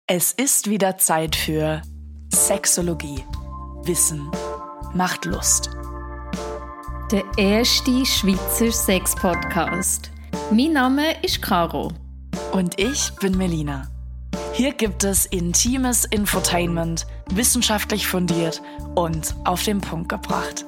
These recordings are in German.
Es ist wieder Zeit für Sexologie. Wissen macht Lust. Der erste Schweizer Sex-Podcast. Mein Name ist Caro. Und ich bin Melina. Hier gibt es intimes Infotainment, wissenschaftlich fundiert und auf den Punkt gebracht.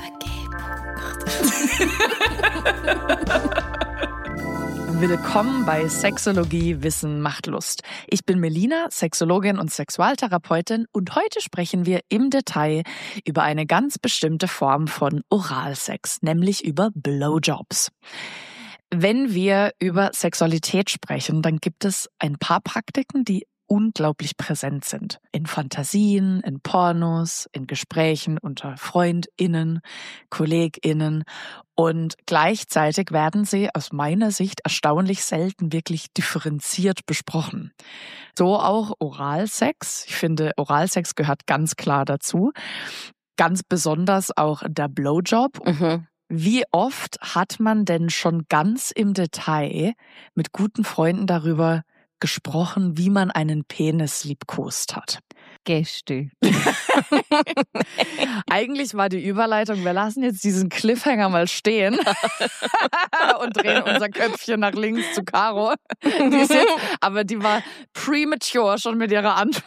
Willkommen bei Sexologie Wissen macht Lust. Ich bin Melina, Sexologin und Sexualtherapeutin und heute sprechen wir im Detail über eine ganz bestimmte Form von Oralsex, nämlich über Blowjobs. Wenn wir über Sexualität sprechen, dann gibt es ein paar Praktiken, die unglaublich präsent sind. In Fantasien, in Pornos, in Gesprächen unter FreundInnen, KollegInnen. Und gleichzeitig werden sie aus meiner Sicht erstaunlich selten wirklich differenziert besprochen. So auch Oralsex. Ich finde, Oralsex gehört ganz klar dazu. Ganz besonders auch der Blowjob. Wie oft hat man denn schon ganz im Detail mit guten Freunden darüber gesprochen, wie man einen Penis liebkost hat? Gestern. Eigentlich war die Überleitung, wir lassen jetzt diesen Cliffhanger mal stehen und drehen unser Köpfchen nach links zu Caro. Aber die war premature schon mit ihrer Antwort.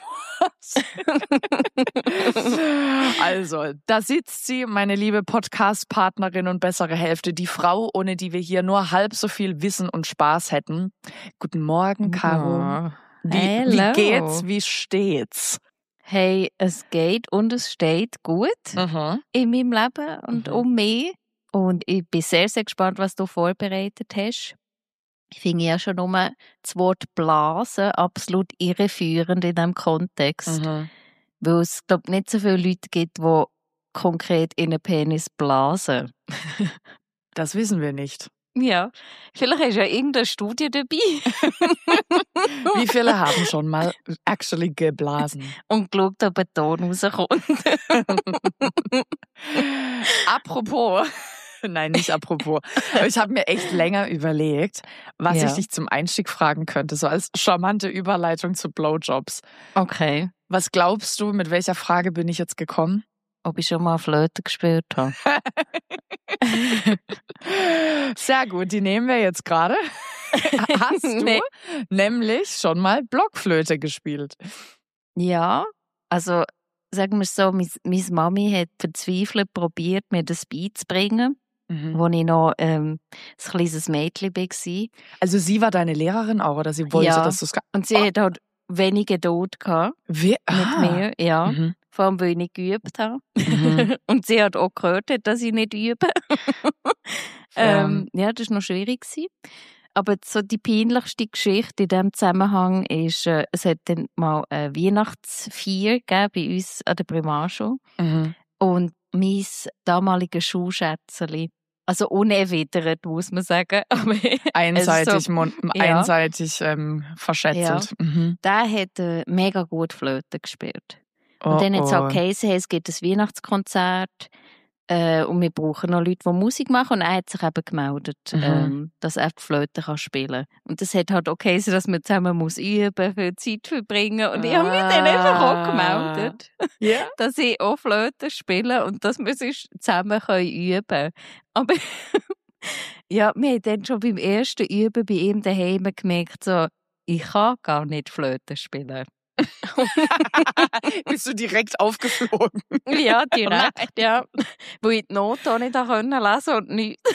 Also, da sitzt sie, meine liebe Podcast-Partnerin und bessere Hälfte, die Frau, ohne die wir hier nur halb so viel Wissen und Spaß hätten. Guten Morgen, Caro. Wie geht's, wie steht's? Hey, es geht und es steht gut in meinem Leben und um mich. Und ich bin sehr, sehr gespannt, was du vorbereitet hast. Ich finde ja schon nur das Wort Blasen absolut irreführend in diesem Kontext. Weil es, glaube ich, nicht so viele Leute gibt, die konkret in einen Penis blasen. Das wissen wir nicht. Ja, vielleicht ist ja irgendeine Studie dabei. Wie viele haben schon mal actually geblasen? Und geschaut, ob ein Ton rauskommt. Apropos. Nein, nicht apropos. Aber ich habe mir echt länger überlegt, was ich dich zum Einstieg fragen könnte, so als charmante Überleitung zu Blowjobs. Okay. Was glaubst du, mit welcher Frage bin ich jetzt gekommen? Ob ich schon mal Flöte gespielt habe. Sehr gut, die nehmen wir jetzt gerade. Hast du nämlich schon mal Blockflöte gespielt? Ja, also sagen wir es so, meine Mami hat verzweifelt probiert, mir das beizubringen, als ich noch ein kleines Mädchen war. Also sie war deine Lehrerin auch, oder sie wollte, dass du es... Und sie hat halt wenig Geduld gehabt mit mir, ja. Vor allem, weil ich nicht geübt habe. Und sie hat auch gehört, dass ich nicht übe. Ja, das war noch schwierig. Aber so die peinlichste Geschichte in diesem Zusammenhang ist, es hat dann mal eine Weihnachtsfeier gegeben bei uns an der Primarschule. Und mein damaliges Schulschätzchen, also unerwidert, muss man sagen. Aber einseitig verschetzelt. Ja. Der hat mega gut Flöte gespielt. Und dann hat es auch geheißen, es gibt ein Weihnachtskonzert und wir brauchen noch Leute, die Musik machen. Und er hat sich eben gemeldet, dass er die Flöte spielen kann. Und das hat halt auch geheißen, dass man zusammen muss üben, viel Zeit verbringen. Und ich habe mich dann einfach auch gemeldet, dass ich auch Flöte spiele und dass wir sich zusammen üben können. Aber ja, wir haben dann schon beim ersten Üben bei ihm daheim gemerkt, so, ich kann gar nicht Flöte spielen. Bist du direkt aufgeflogen? Ja, direkt, ja. Wo ich die Note auch nicht lesen konnte und nichts.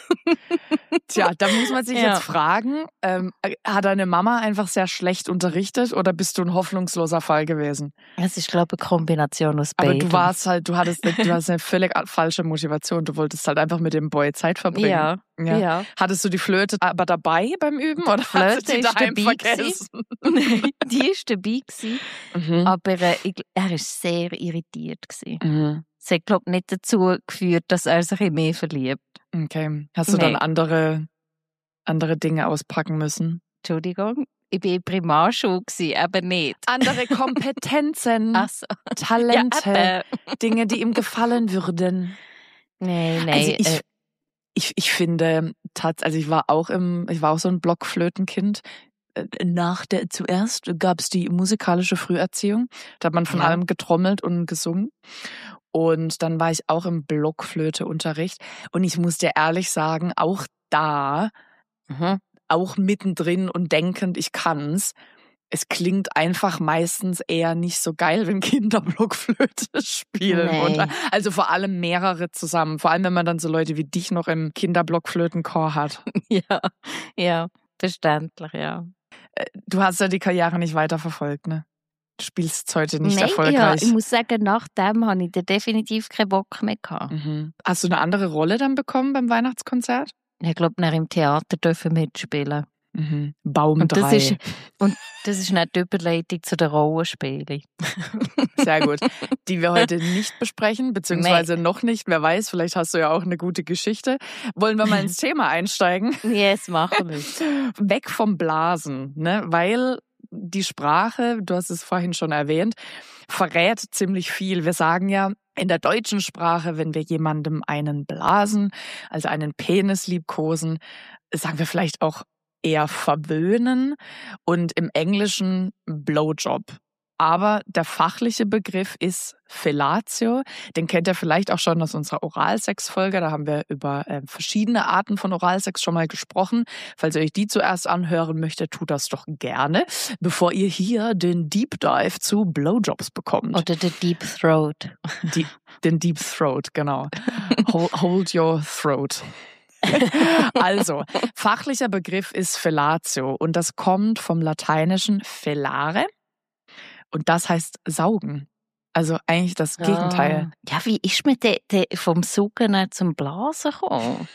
Tja, da muss man sich jetzt fragen, hat deine Mama einfach sehr schlecht unterrichtet oder bist du ein hoffnungsloser Fall gewesen? Es ist, glaube ich, eine Kombination aus beiden. Aber du hattest eine völlig falsche Motivation. Du wolltest halt einfach mit dem Boy Zeit verbringen. Ja. Hattest du die Flöte aber dabei beim Üben oder hast du die daheim vergessen? Die war dabei gewesen, aber er war sehr irritiert gewesen. Es hat, glaube ich, nicht dazu geführt, dass er sich in mehr verliebt. Okay. Hast du dann andere Dinge auspacken müssen? Entschuldigung, ich war in Primarschule, eben nicht. Andere Kompetenzen, Talente, Dinge, die ihm gefallen würden. Nein. Also ich finde, ich war auch so ein Blockflötenkind. zuerst gab es die musikalische Früherziehung. Da hat man von allem getrommelt und gesungen. Und dann war ich auch im Blockflöteunterricht. Und ich muss dir ehrlich sagen, auch da, auch mittendrin und denkend, ich kann's. Es klingt einfach meistens eher nicht so geil, wenn Kinder Blockflöte spielen. Nee. Also vor allem mehrere zusammen. Vor allem, wenn man dann so Leute wie dich noch im Kinderblockflötenchor hat. Ja, verständlich, ja. Du hast ja die Karriere nicht weiterverfolgt, ne? Du spielst heute nicht erfolgreich. Ja, ich muss sagen, nach dem habe ich da definitiv keinen Bock mehr gehabt. Hast du eine andere Rolle dann bekommen beim Weihnachtskonzert? Ich glaube, nach im Theater dürfen mitspielen. Baum 3. Und das ist nicht die Überleitung zu den Rollenspielen. Sehr gut. Die wir heute nicht besprechen, beziehungsweise noch nicht. Wer weiß, vielleicht hast du ja auch eine gute Geschichte. Wollen wir mal ins Thema einsteigen? Yes, machen wir. Weg vom Blasen, ne? Weil die Sprache, du hast es vorhin schon erwähnt, verrät ziemlich viel. Wir sagen ja in der deutschen Sprache, wenn wir jemandem einen blasen, also einen Penis liebkosen, sagen wir vielleicht auch eher verwöhnen und im Englischen Blowjob. Aber der fachliche Begriff ist Fellatio. Den kennt ihr vielleicht auch schon aus unserer Oralsex-Folge. Da haben wir über verschiedene Arten von Oralsex schon mal gesprochen. Falls ihr euch die zuerst anhören möchtet, tut das doch gerne, bevor ihr hier den Deep Dive zu Blowjobs bekommt. Oder den Deep Throat. Den Deep Throat, genau. Hold your throat. Also, fachlicher Begriff ist Fellatio und das kommt vom lateinischen fellare und das heißt saugen. Also eigentlich das Gegenteil. Ja, wie ist man vom Saugen zum Blasen gekommen?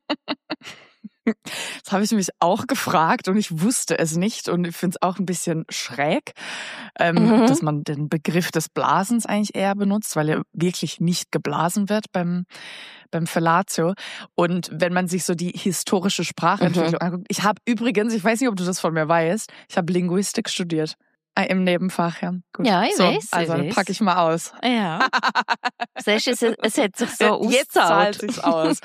Das habe ich mich auch gefragt und ich wusste es nicht und ich finde es auch ein bisschen schräg, dass man den Begriff des Blasens eigentlich eher benutzt, weil er wirklich nicht geblasen wird beim Fellatio. Und wenn man sich so die historische Sprachentwicklung anguckt, ich habe übrigens, ich weiß nicht, ob du das von mir weißt, ich habe Linguistik studiert. Im Nebenfach, ja. Gut. Ja, ich weiß. Also dann packe ich mal aus. Ja. Siehst du, es hat sich so ausgezahlt. Jetzt zahlt sich's aus.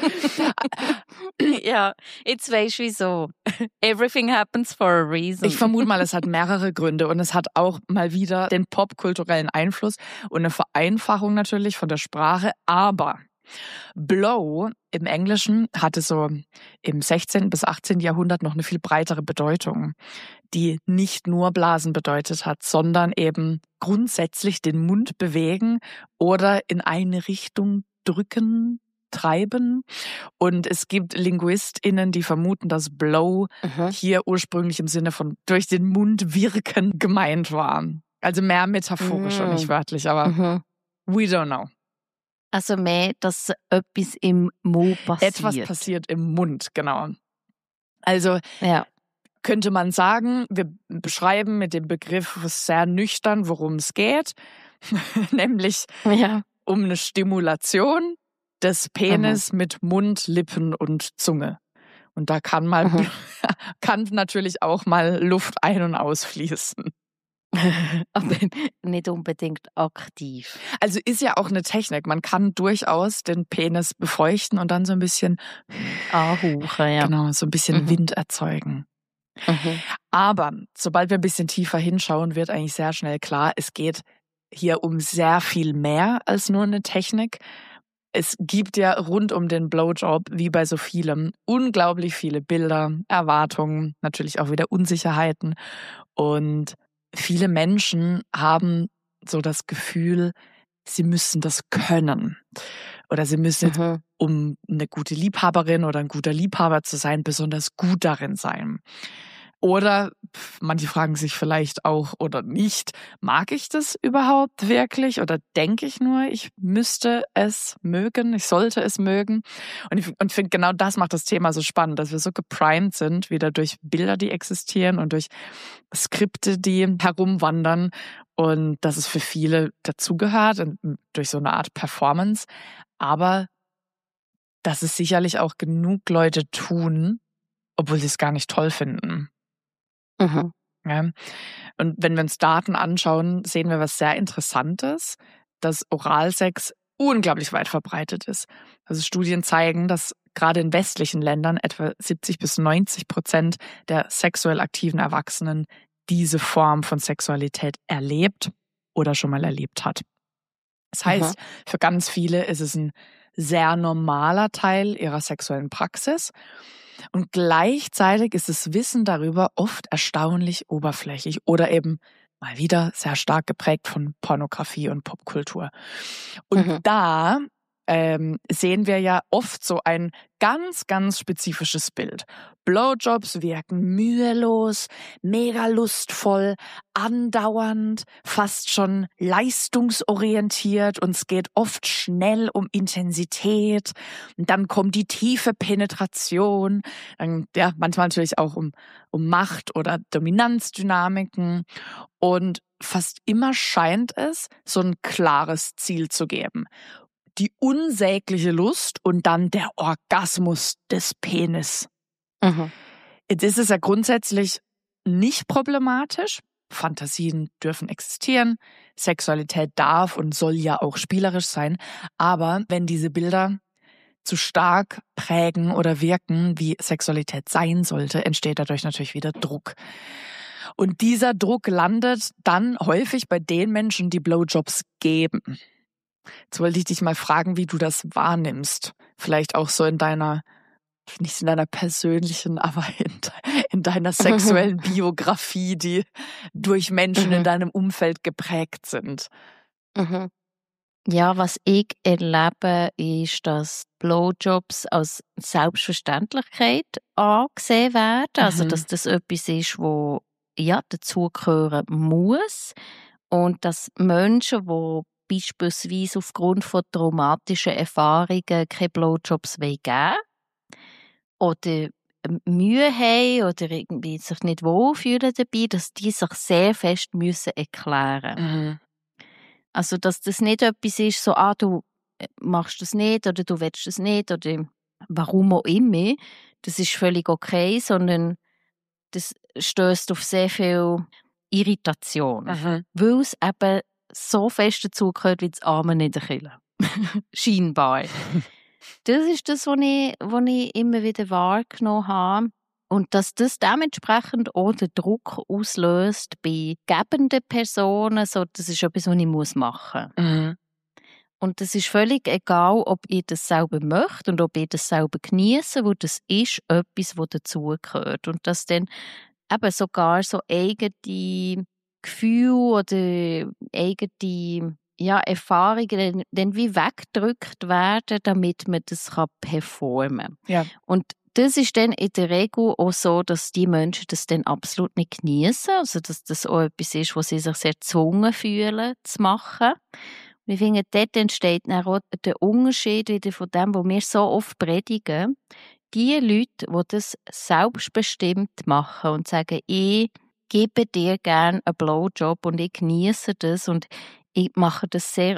Ja, jetzt weißt du wieso. Everything happens for a reason. Ich vermute mal, es hat mehrere Gründe und es hat auch mal wieder den popkulturellen Einfluss und eine Vereinfachung natürlich von der Sprache, aber Blow im Englischen hatte so im 16. bis 18. Jahrhundert noch eine viel breitere Bedeutung, die nicht nur Blasen bedeutet hat, sondern eben grundsätzlich den Mund bewegen oder in eine Richtung drücken, treiben. Und es gibt LinguistInnen, die vermuten, dass Blow hier ursprünglich im Sinne von durch den Mund wirken gemeint war. Also mehr metaphorisch und nicht wörtlich, aber we don't know. Also mehr, dass etwas im Mund passiert. Etwas passiert im Mund, genau. Also könnte man sagen, wir beschreiben mit dem Begriff sehr nüchtern, worum es geht, nämlich um eine Stimulation des Penis mit Mund, Lippen und Zunge. Und da kann natürlich auch mal Luft ein- und ausfließen. Aber nicht unbedingt aktiv. Also ist ja auch eine Technik. Man kann durchaus den Penis befeuchten und dann so ein bisschen anhauchen, ja. Genau, so ein bisschen Wind erzeugen. Aber sobald wir ein bisschen tiefer hinschauen, wird eigentlich sehr schnell klar, es geht hier um sehr viel mehr als nur eine Technik. Es gibt ja rund um den Blowjob, wie bei so vielem, unglaublich viele Bilder, Erwartungen, natürlich auch wieder Unsicherheiten. Und viele Menschen haben so das Gefühl, sie müssen das können. Oder sie müssen jetzt, um eine gute Liebhaberin oder ein guter Liebhaber zu sein, besonders gut darin sein. Oder manche fragen sich vielleicht auch oder nicht, mag ich das überhaupt wirklich? Oder denke ich nur, ich müsste es mögen, ich sollte es mögen? Und ich finde, genau das macht das Thema so spannend, dass wir so geprimed sind, wieder durch Bilder, die existieren und durch Skripte, die herumwandern. Und dass es für viele dazugehört, durch so eine Art Performance. Aber dass es sicherlich auch genug Leute tun, obwohl sie es gar nicht toll finden. Ja. Und wenn wir uns Daten anschauen, sehen wir was sehr Interessantes, dass Oralsex unglaublich weit verbreitet ist. Also Studien zeigen, dass gerade in westlichen Ländern etwa 70-90% der sexuell aktiven Erwachsenen diese Form von Sexualität erlebt oder schon mal erlebt hat. Das heißt, für ganz viele ist es ein sehr normaler Teil ihrer sexuellen Praxis und gleichzeitig ist das Wissen darüber oft erstaunlich oberflächlich oder eben mal wieder sehr stark geprägt von Pornografie und Popkultur. Und da sehen wir ja oft so ein ganz, ganz spezifisches Bild. Blowjobs wirken mühelos, mega lustvoll, andauernd, fast schon leistungsorientiert und es geht oft schnell um Intensität. Und dann kommt die tiefe Penetration, dann, ja, manchmal natürlich auch um Macht- oder Dominanzdynamiken und fast immer scheint es so ein klares Ziel zu geben. Die unsägliche Lust und dann der Orgasmus des Penis. Jetzt ist es ja grundsätzlich nicht problematisch. Fantasien dürfen existieren. Sexualität darf und soll ja auch spielerisch sein. Aber wenn diese Bilder zu stark prägen oder wirken, wie Sexualität sein sollte, entsteht dadurch natürlich wieder Druck. Und dieser Druck landet dann häufig bei den Menschen, die Blowjobs geben. Jetzt wollte ich dich mal fragen, wie du das wahrnimmst. Vielleicht auch so in deiner, nicht in deiner persönlichen, aber in deiner sexuellen Biografie, die durch Menschen in deinem Umfeld geprägt sind. Ja, was ich erlebe, ist, dass Blowjobs als Selbstverständlichkeit angesehen werden. Also, dass das etwas ist, wo ja dazugehören muss. Und dass Menschen, die beispielsweise aufgrund von traumatischen Erfahrungen keine Blowjobs geben wollen oder Mühe haben oder irgendwie sich nicht wohlfühlen dabei, dass die sich sehr fest müssen erklären. Also, dass das nicht etwas ist, so, du machst das nicht oder du willst das nicht oder warum auch immer, das ist völlig okay, sondern das stößt auf sehr viel Irritation, weil es eben so fest dazugehört wie das Amen in der Kirche. Scheinbar. Das ist das, was ich immer wieder wahrgenommen habe. Und dass das dementsprechend auch den Druck auslöst bei gebenden Personen, so, das ist etwas, was ich machen muss. Und das ist völlig egal, ob ich das selber möchte und ob ich das selber genieße, weil das ist etwas, was dazugehört. Und dass dann eben sogar so eigene Gefühle oder eigene Erfahrungen dann wie weggedrückt werden, damit man das performen kann. Ja. Und das ist dann in der Regel auch so, dass die Menschen das dann absolut nicht genießen, also dass das auch etwas ist, wo sie sich sehr gezwungen fühlen, zu machen. Und ich finde, dort entsteht dann auch der Unterschied wieder von dem, was wir so oft predigen. Die Leute, die das selbstbestimmt machen und sagen, ich gebe dir gerne einen Blowjob und ich genieße das und ich mache das sehr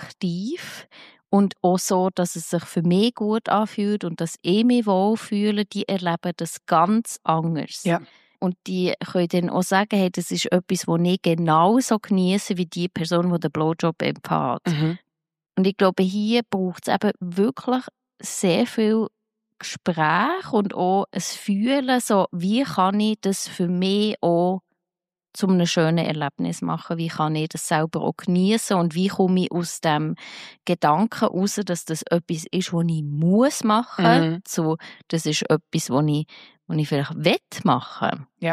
aktiv und auch so, dass es sich für mich gut anfühlt und dass ich mich wohlfühle, die erleben das ganz anders. Ja. Und die können dann auch sagen, hey, das ist etwas, das ich genauso genieße wie die Person, die den Blowjob empfängt. Und ich glaube, hier braucht es eben wirklich sehr viel Gespräch und auch ein Fühlen, so, wie kann ich das für mich auch zu einem schönen Erlebnis machen, wie kann ich das selber auch genießen und wie komme ich aus dem Gedanken raus, dass das etwas ist, was ich muss machen, zu, das ist etwas, was ich vielleicht machen will.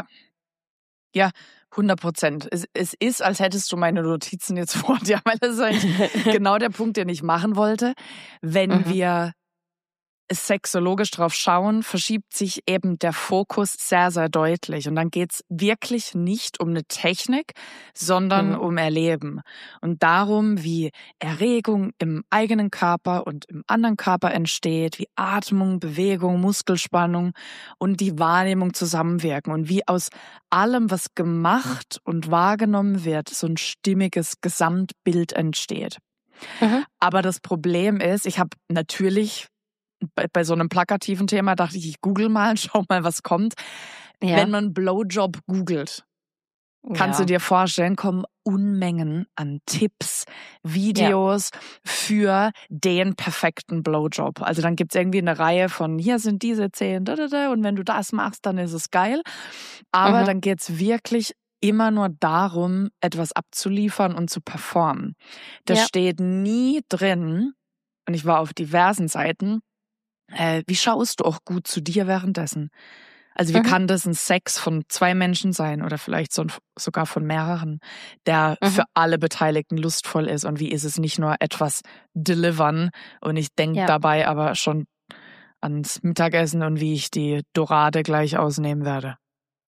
Ja, 100%. Es ist, als hättest du meine Notizen jetzt vor dir, weil das ist eigentlich genau der Punkt, den ich machen wollte. Wenn wir sexologisch drauf schauen, verschiebt sich eben der Fokus sehr, sehr deutlich. Und dann geht's wirklich nicht um eine Technik, sondern um Erleben. Und darum, wie Erregung im eigenen Körper und im anderen Körper entsteht, wie Atmung, Bewegung, Muskelspannung und die Wahrnehmung zusammenwirken und wie aus allem, was gemacht und wahrgenommen wird, so ein stimmiges Gesamtbild entsteht. Aber das Problem ist, ich habe natürlich bei so einem plakativen Thema dachte ich google mal und schau mal, was kommt. Ja. Wenn man Blowjob googelt, Kannst du dir vorstellen, kommen Unmengen an Tipps, Videos für den perfekten Blowjob. Also dann gibt's irgendwie eine Reihe von, hier sind diese 10, und wenn du das machst, dann ist es geil. Aber dann geht's wirklich immer nur darum, etwas abzuliefern und zu performen. Das steht nie drin, und ich war auf diversen Seiten, wie schaust du auch gut zu dir währenddessen? Also wie kann das ein Sex von 2 Menschen sein oder vielleicht sogar von mehreren, der für alle Beteiligten lustvoll ist, und wie ist es nicht nur etwas delivern, und ich denke dabei aber schon ans Mittagessen und wie ich die Dorade gleich ausnehmen werde.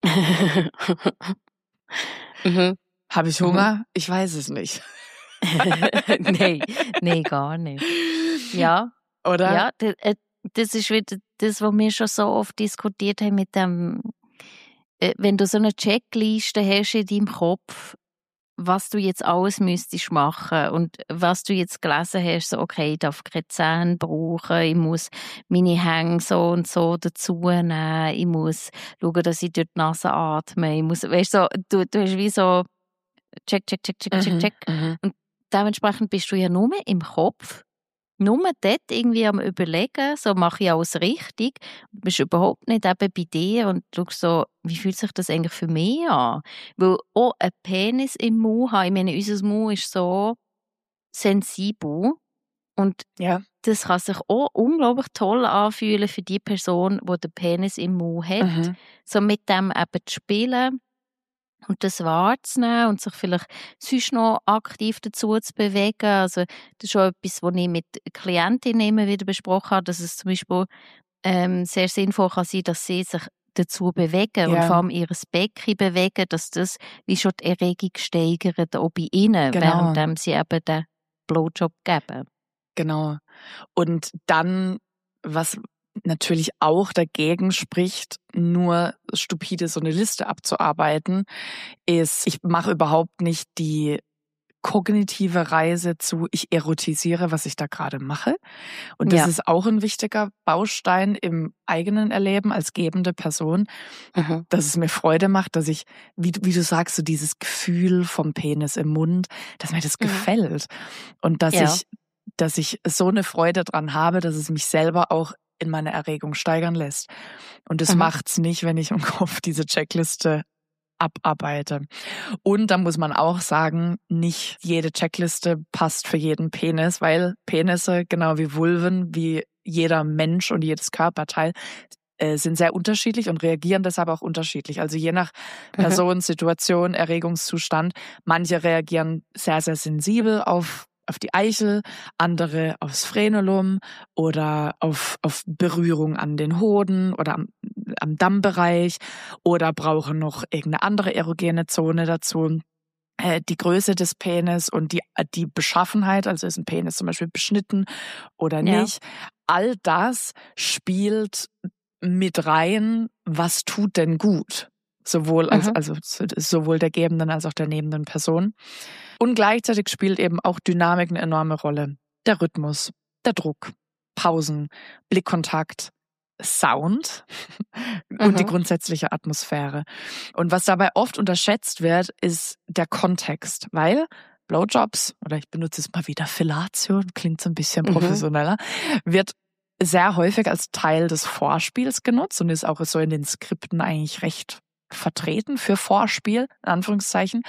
Habe ich Hunger? Ich weiß es nicht. Nee, gar nicht. Ja. Oder? Ja, das ist wieder das, was wir schon so oft diskutiert haben mit dem, wenn du so eine Checkliste hast in deinem Kopf, was du jetzt alles müsstest machen und was du jetzt gelesen hast, so okay, ich darf keine Zähne brauchen, ich muss meine Hänge so und so dazu nehmen, ich muss schauen, dass ich durch die Nase atme, ich muss, weißt du, du hast wie so check. Und dementsprechend bist du ja nur im Kopf, nur dort irgendwie am Überlegen, so mache ich alles richtig. Du bist überhaupt nicht eben bei dir und du so, wie fühlt sich das eigentlich für mich an? Weil auch ein Penis im Mund haben, ich meine, unser Mund ist so sensibel und das kann sich auch unglaublich toll anfühlen für die Person, die den Penis im Mund hat. So mit dem eben zu spielen und das wahrzunehmen und sich vielleicht sonst noch aktiv dazu zu bewegen. Also das ist schon etwas, was ich mit Klientinnen immer wieder besprochen habe, dass es zum Beispiel sehr sinnvoll kann sein, dass sie sich dazu bewegen und vor allem ihr Becken bewegen, dass das wie schon die Erregung steigert, auch bei ihnen, während sie eben den Blowjob geben. Genau. Und dann, was natürlich auch dagegen spricht, nur stupide so eine Liste abzuarbeiten, ist, ich mache überhaupt nicht die kognitive Reise zu, ich erotisiere, was ich da gerade mache. Und das ist auch ein wichtiger Baustein im eigenen Erleben als gebende Person, dass es mir Freude macht, dass ich, wie du sagst, so dieses Gefühl vom Penis im Mund, dass mir das gefällt. Und dass ich so eine Freude dran habe, dass es mich selber auch in meiner Erregung steigern lässt. Und das macht's nicht, wenn ich im Kopf diese Checkliste abarbeite. Und da muss man auch sagen, nicht jede Checkliste passt für jeden Penis, weil Penisse, genau wie Vulven, wie jeder Mensch und jedes Körperteil, sind sehr unterschiedlich und reagieren deshalb auch unterschiedlich. Also je nach Person, Situation, Erregungszustand. Manche reagieren sehr, sehr sensibel auf die Eichel, andere aufs Frenulum oder auf Berührung an den Hoden oder am Dammbereich oder brauchen noch irgendeine andere erogene Zone dazu. Die Größe des Penis und die Beschaffenheit, also ist ein Penis zum Beispiel beschnitten oder nicht. All das spielt mit rein, was tut denn gut? Sowohl sowohl der gebenden als auch der nehmenden Person. Und gleichzeitig spielt eben auch Dynamik eine enorme Rolle. Der Rhythmus, der Druck, Pausen, Blickkontakt, Sound und die grundsätzliche Atmosphäre. Und was dabei oft unterschätzt wird, ist der Kontext, weil Blowjobs, oder ich benutze es mal wieder, Fellatio, klingt so ein bisschen professioneller, wird sehr häufig als Teil des Vorspiels genutzt und ist auch so in den Skripten eigentlich recht vertreten für Vorspiel, in Anführungszeichen,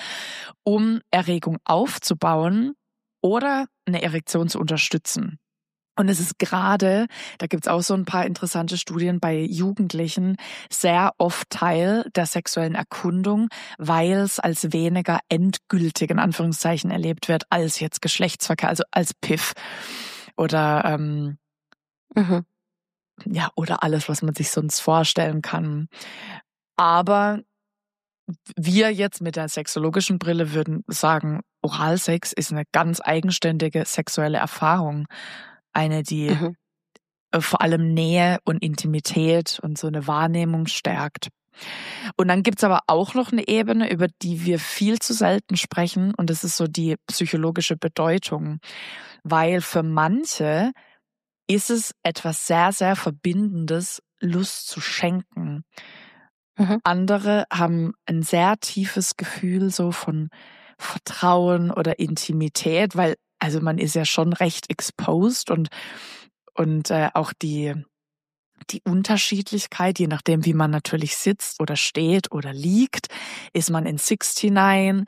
um Erregung aufzubauen oder eine Erektion zu unterstützen. Und es ist gerade, da gibt's auch so ein paar interessante Studien bei Jugendlichen, sehr oft Teil der sexuellen Erkundung, weil es als weniger endgültig, in Anführungszeichen, erlebt wird, als jetzt Geschlechtsverkehr, also als Piff oder oder alles, was man sich sonst vorstellen kann. Aber wir jetzt mit der sexologischen Brille würden sagen, Oralsex ist eine ganz eigenständige sexuelle Erfahrung. Eine, die vor allem Nähe und Intimität und so eine Wahrnehmung stärkt. Und dann gibt's aber auch noch eine Ebene, über die wir viel zu selten sprechen, und das ist so die psychologische Bedeutung. Weil für manche ist es etwas sehr, sehr Verbindendes, Lust zu schenken. Andere haben ein sehr tiefes Gefühl so von Vertrauen oder Intimität, weil also man ist ja schon recht exposed und auch die Unterschiedlichkeit, je nachdem, wie man natürlich sitzt oder steht oder liegt. Ist man in 69,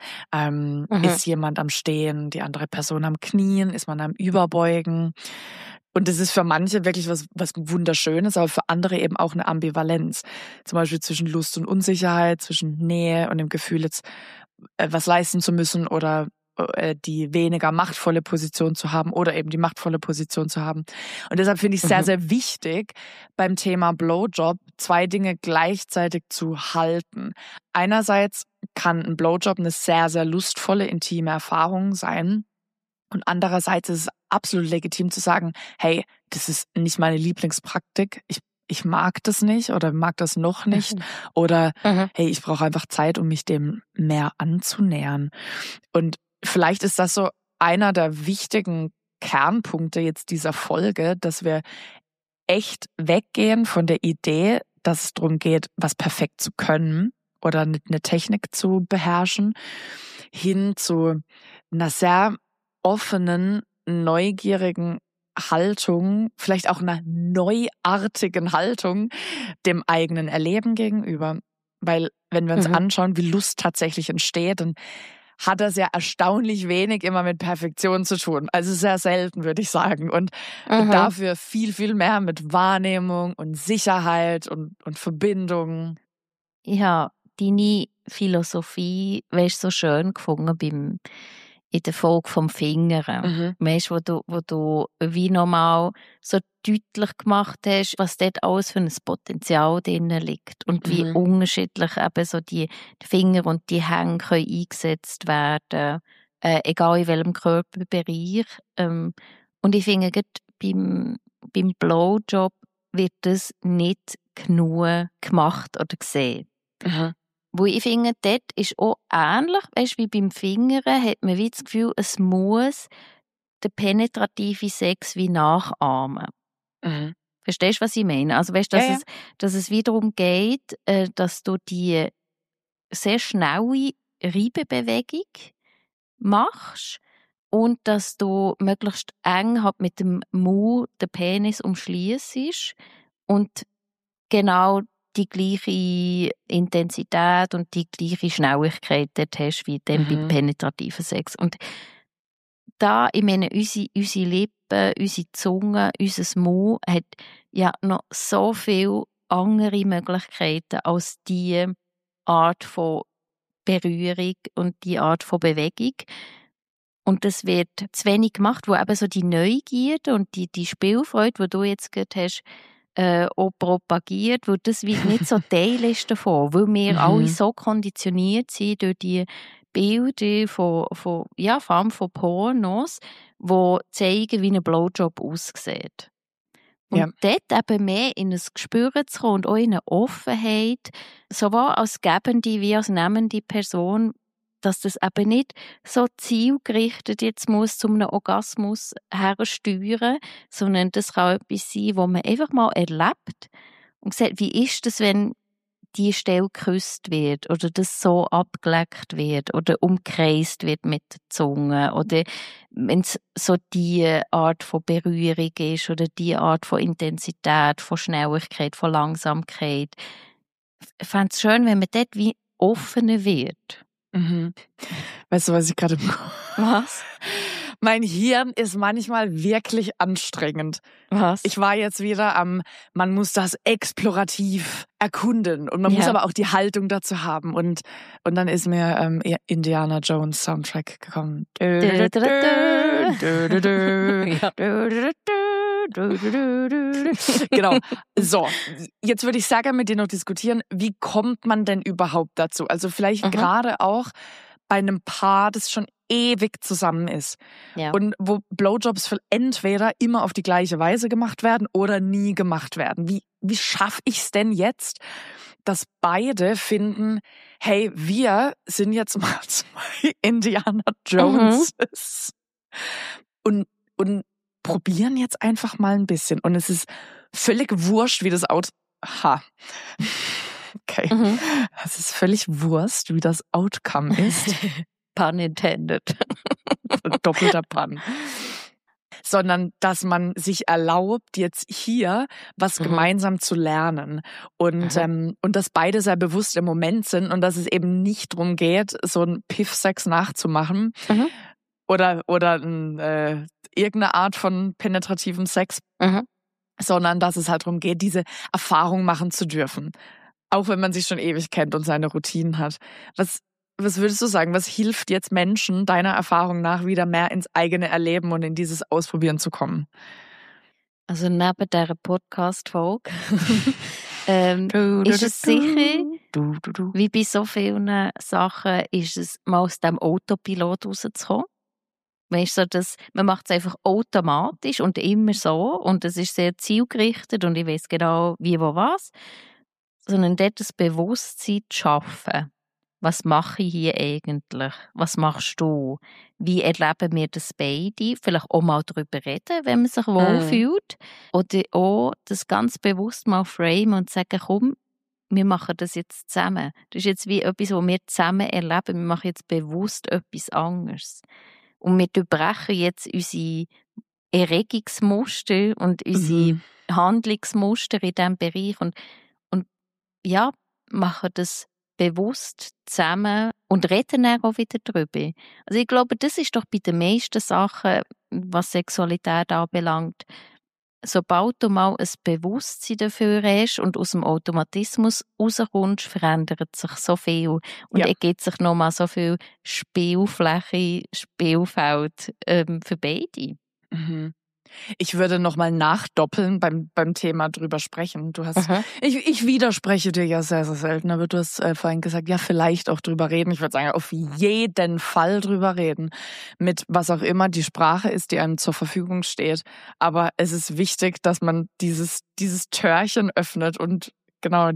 ist jemand am Stehen, die andere Person am Knien, ist man am Überbeugen. Und das ist für manche wirklich was Wunderschönes, aber für andere eben auch eine Ambivalenz. Zum Beispiel zwischen Lust und Unsicherheit, zwischen Nähe und dem Gefühl, jetzt was leisten zu müssen oder die weniger machtvolle Position zu haben oder eben die machtvolle Position zu haben. Und deshalb finde ich es sehr, sehr wichtig, beim Thema Blowjob 2 Dinge gleichzeitig zu halten. Einerseits kann ein Blowjob eine sehr, sehr lustvolle, intime Erfahrung sein. Und andererseits ist es absolut legitim zu sagen, hey, das ist nicht meine Lieblingspraktik. Ich mag das nicht oder mag das noch nicht. Oder hey, ich brauche einfach Zeit, um mich dem mehr anzunähern. Und vielleicht ist das so einer der wichtigen Kernpunkte jetzt dieser Folge, dass wir echt weggehen von der Idee, dass es darum geht, was perfekt zu können oder eine Technik zu beherrschen, hin zu einer sehr offenen, neugierigen Haltung, vielleicht auch einer neuartigen Haltung dem eigenen Erleben gegenüber. Weil wenn wir uns anschauen, wie Lust tatsächlich entsteht, dann hat das ja erstaunlich wenig immer mit Perfektion zu tun. Also sehr selten, würde ich sagen. Und dafür viel, viel mehr mit Wahrnehmung und Sicherheit und Verbindung. Ich habe deine Philosophie, so schön gefunden in der Folge vom Fingern. Weißt, wo du wie nochmal so deutlich gemacht hast, was dort alles für ein Potenzial drin liegt und wie unterschiedlich eben so die Finger und die Hände können eingesetzt werden, egal in welchem Körperbereich. Und ich finde, gerade beim Blowjob wird das nicht genug gemacht oder gesehen. Wo ich finde, dort ist auch ähnlich, weißt, wie beim Fingern hat man wie das Gefühl, es muss den penetrativen Sex wie nachahmen. Verstehst du, was ich meine? Also weißt, dass es wiederum geht, dass du die sehr schnelle Reibebewegung machst und dass du möglichst eng halt mit dem Mund den Penis umschliessest und genau die gleiche Intensität und die gleiche Schnelligkeit dort hast wie dann beim penetrativen Sex. Und da, ich meine, unsere Lippen, unsere Zunge, unser Mund hat ja noch so viele andere Möglichkeiten als die Art von Berührung und die Art von Bewegung. Und das wird zu wenig gemacht, wo eben so die Neugierde und die Spielfreude, die du jetzt gerade hast, auch propagiert, weil das wie nicht so Teil ist davon, weil wir alle so konditioniert sind durch die Bilder von vor allem von Pornos, die zeigen, wie ein Blowjob aussieht. Und dort eben mehr in ein Gespür zu kommen und auch in eine Offenheit, sowohl als gebende wie als nehmende Person, dass das eben nicht so zielgerichtet jetzt muss zu einem Orgasmus hersteuern, sondern das kann etwas sein, wo man einfach mal erlebt und sagt, wie ist das, wenn die Stelle geküsst wird oder das so abgeleckt wird oder umkreist wird mit der Zunge oder wenn es so die Art von Berührung ist oder die Art von Intensität, von Schnelligkeit, von Langsamkeit. Ich fände es schön, wenn man dort wie offener wird. Weißt du, was ich gerade... Was? Mein Hirn ist manchmal wirklich anstrengend. Was? Ich war jetzt wieder man muss das explorativ erkunden und man muss aber auch die Haltung dazu haben. Und dann ist mir Indiana Jones Soundtrack gekommen. Genau. So, jetzt würde ich sehr gerne mit dir noch diskutieren, wie kommt man denn überhaupt dazu? Also vielleicht gerade auch bei einem Paar, das schon ewig zusammen ist und wo Blowjobs entweder immer auf die gleiche Weise gemacht werden oder nie gemacht werden. Wie schaffe ich es denn jetzt, dass beide finden, hey, wir sind jetzt mal zwei Indiana Joneses und probieren jetzt einfach mal ein bisschen. Und es ist völlig wurscht, wie das Okay. Es ist völlig Wurst, wie das Outcome ist. Pun intended. Doppelter Pun. Sondern, dass man sich erlaubt, jetzt hier was gemeinsam zu lernen und dass beide sehr bewusst im Moment sind und dass es eben nicht darum geht, so einen Piff-Sex nachzumachen oder irgendeine Art von penetrativem Sex, sondern dass es halt darum geht, diese Erfahrung machen zu dürfen. Auch wenn man sich schon ewig kennt und seine Routinen hat. Was würdest du sagen, was hilft jetzt Menschen deiner Erfahrung nach wieder mehr ins eigene Erleben und in dieses Ausprobieren zu kommen? Also neben dieser Podcast-Folge ist es sicher, wie bei so vielen Sachen, ist es mal aus dem Autopilot rauszukommen. Weißt du, man macht es einfach automatisch und immer so und es ist sehr zielgerichtet und ich weiß genau, wie, wo, was. Sondern dort das Bewusstsein zu schaffen. Was mache ich hier eigentlich? Was machst du? Wie erleben wir das beide? Vielleicht auch mal darüber reden, wenn man sich wohlfühlt. Oder auch das ganz bewusst mal framen und sagen, komm, wir machen das jetzt zusammen. Das ist jetzt wie etwas, was wir zusammen erleben. Wir machen jetzt bewusst etwas anderes. Und wir durchbrechen jetzt unsere Erregungsmuster und unsere Handlungsmuster in diesem Bereich und ja, machen das bewusst zusammen und reden dann auch wieder darüber. Also ich glaube, das ist doch bei den meisten Sachen, was Sexualität anbelangt, sobald du mal ein Bewusstsein dafür hast und aus dem Automatismus rauskommst, verändert sich so viel und ergibt sich nochmal so viel Spielfläche, Spielfeld für beide. Ich würde nochmal nachdoppeln beim Thema drüber sprechen. Du hast, ich widerspreche dir ja sehr, sehr selten, aber du hast vorhin gesagt, ja, vielleicht auch drüber reden. Ich würde sagen, auf jeden Fall drüber reden. Mit was auch immer die Sprache ist, die einem zur Verfügung steht. Aber es ist wichtig, dass man dieses Türchen öffnet und genau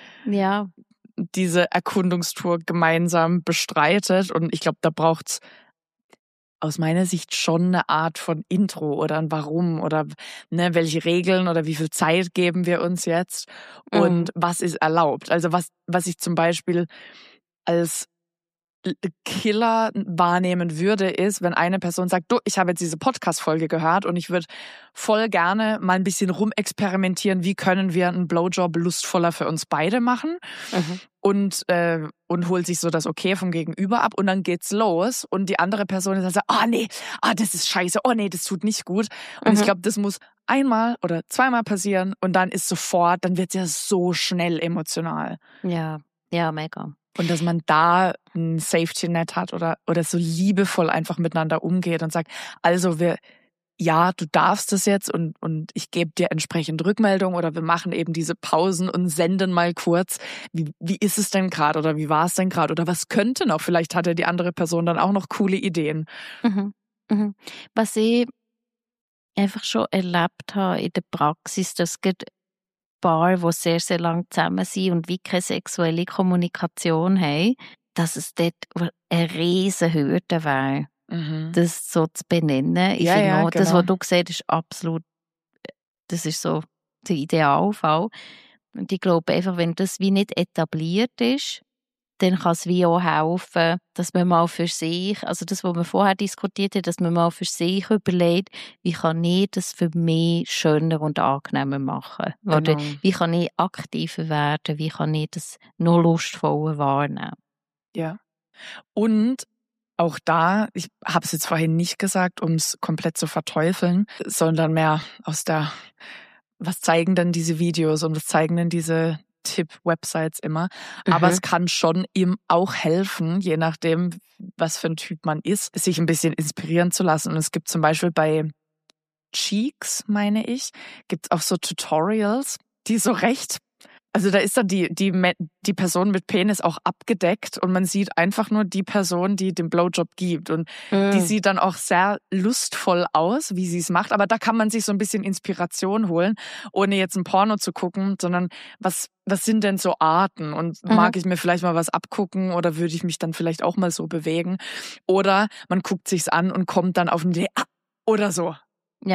diese Erkundungstour gemeinsam bestreitet. Und ich glaube, da braucht's aus meiner Sicht schon eine Art von Intro oder ein Warum oder welche Regeln oder wie viel Zeit geben wir uns jetzt und was ist erlaubt. Also was ich zum Beispiel als Killer wahrnehmen würde, ist, wenn eine Person sagt, du, ich habe jetzt diese Podcast-Folge gehört und ich würde voll gerne mal ein bisschen rumexperimentieren, wie können wir einen Blowjob lustvoller für uns beide machen und holt sich so das Okay vom Gegenüber ab und dann geht's los und die andere Person sagt, das ist scheiße, oh nee, das tut nicht gut und ich glaube, das muss einmal oder zweimal passieren und dann wird's ja so schnell emotional. Ja, mega. Und dass man da ein Safety-Net hat oder so liebevoll einfach miteinander umgeht und sagt, also du darfst es jetzt und ich gebe dir entsprechend Rückmeldung oder wir machen eben diese Pausen und senden mal kurz, wie ist es denn gerade oder wie war es denn gerade oder was könnte noch? Vielleicht hat ja die andere Person dann auch noch coole Ideen. Was ich einfach schon erlebt habe in der Praxis, das gibt Paar, die sehr, sehr lang zusammen sind und wie keine sexuelle Kommunikation haben, dass es dort eine riesen Hürde wäre, das so zu benennen. Ich finde auch, genau. Das, was du gesagt hast, ist absolut, das ist so der Idealfall. Und ich glaube einfach, wenn das wie nicht etabliert ist, dann kann es wie auch helfen, dass man mal für sich, also das, was wir vorher diskutiert haben, dass man mal für sich überlegt, wie kann ich das für mich schöner und angenehmer machen? Genau. Oder wie kann ich aktiver werden? Wie kann ich das noch lustvoller wahrnehmen? Ja. Und auch da, ich habe es jetzt vorhin nicht gesagt, um es komplett zu verteufeln, sondern mehr was zeigen denn diese Videos und was zeigen denn diese Tipp-Websites immer. Aber es kann schon ihm auch helfen, je nachdem, was für ein Typ man ist, sich ein bisschen inspirieren zu lassen. Und es gibt zum Beispiel bei Cheeks, meine ich, gibt es auch so Tutorials, die so recht, also da ist dann die Person mit Penis auch abgedeckt und man sieht einfach nur die Person, die den Blowjob gibt und die sieht dann auch sehr lustvoll aus, wie sie es macht, aber da kann man sich so ein bisschen Inspiration holen, ohne jetzt ein Porno zu gucken, sondern was sind denn so Arten und mag ich mir vielleicht mal was abgucken oder würde ich mich dann vielleicht auch mal so bewegen oder man guckt sich's an und kommt dann auf eine Idee, oder so. Ja.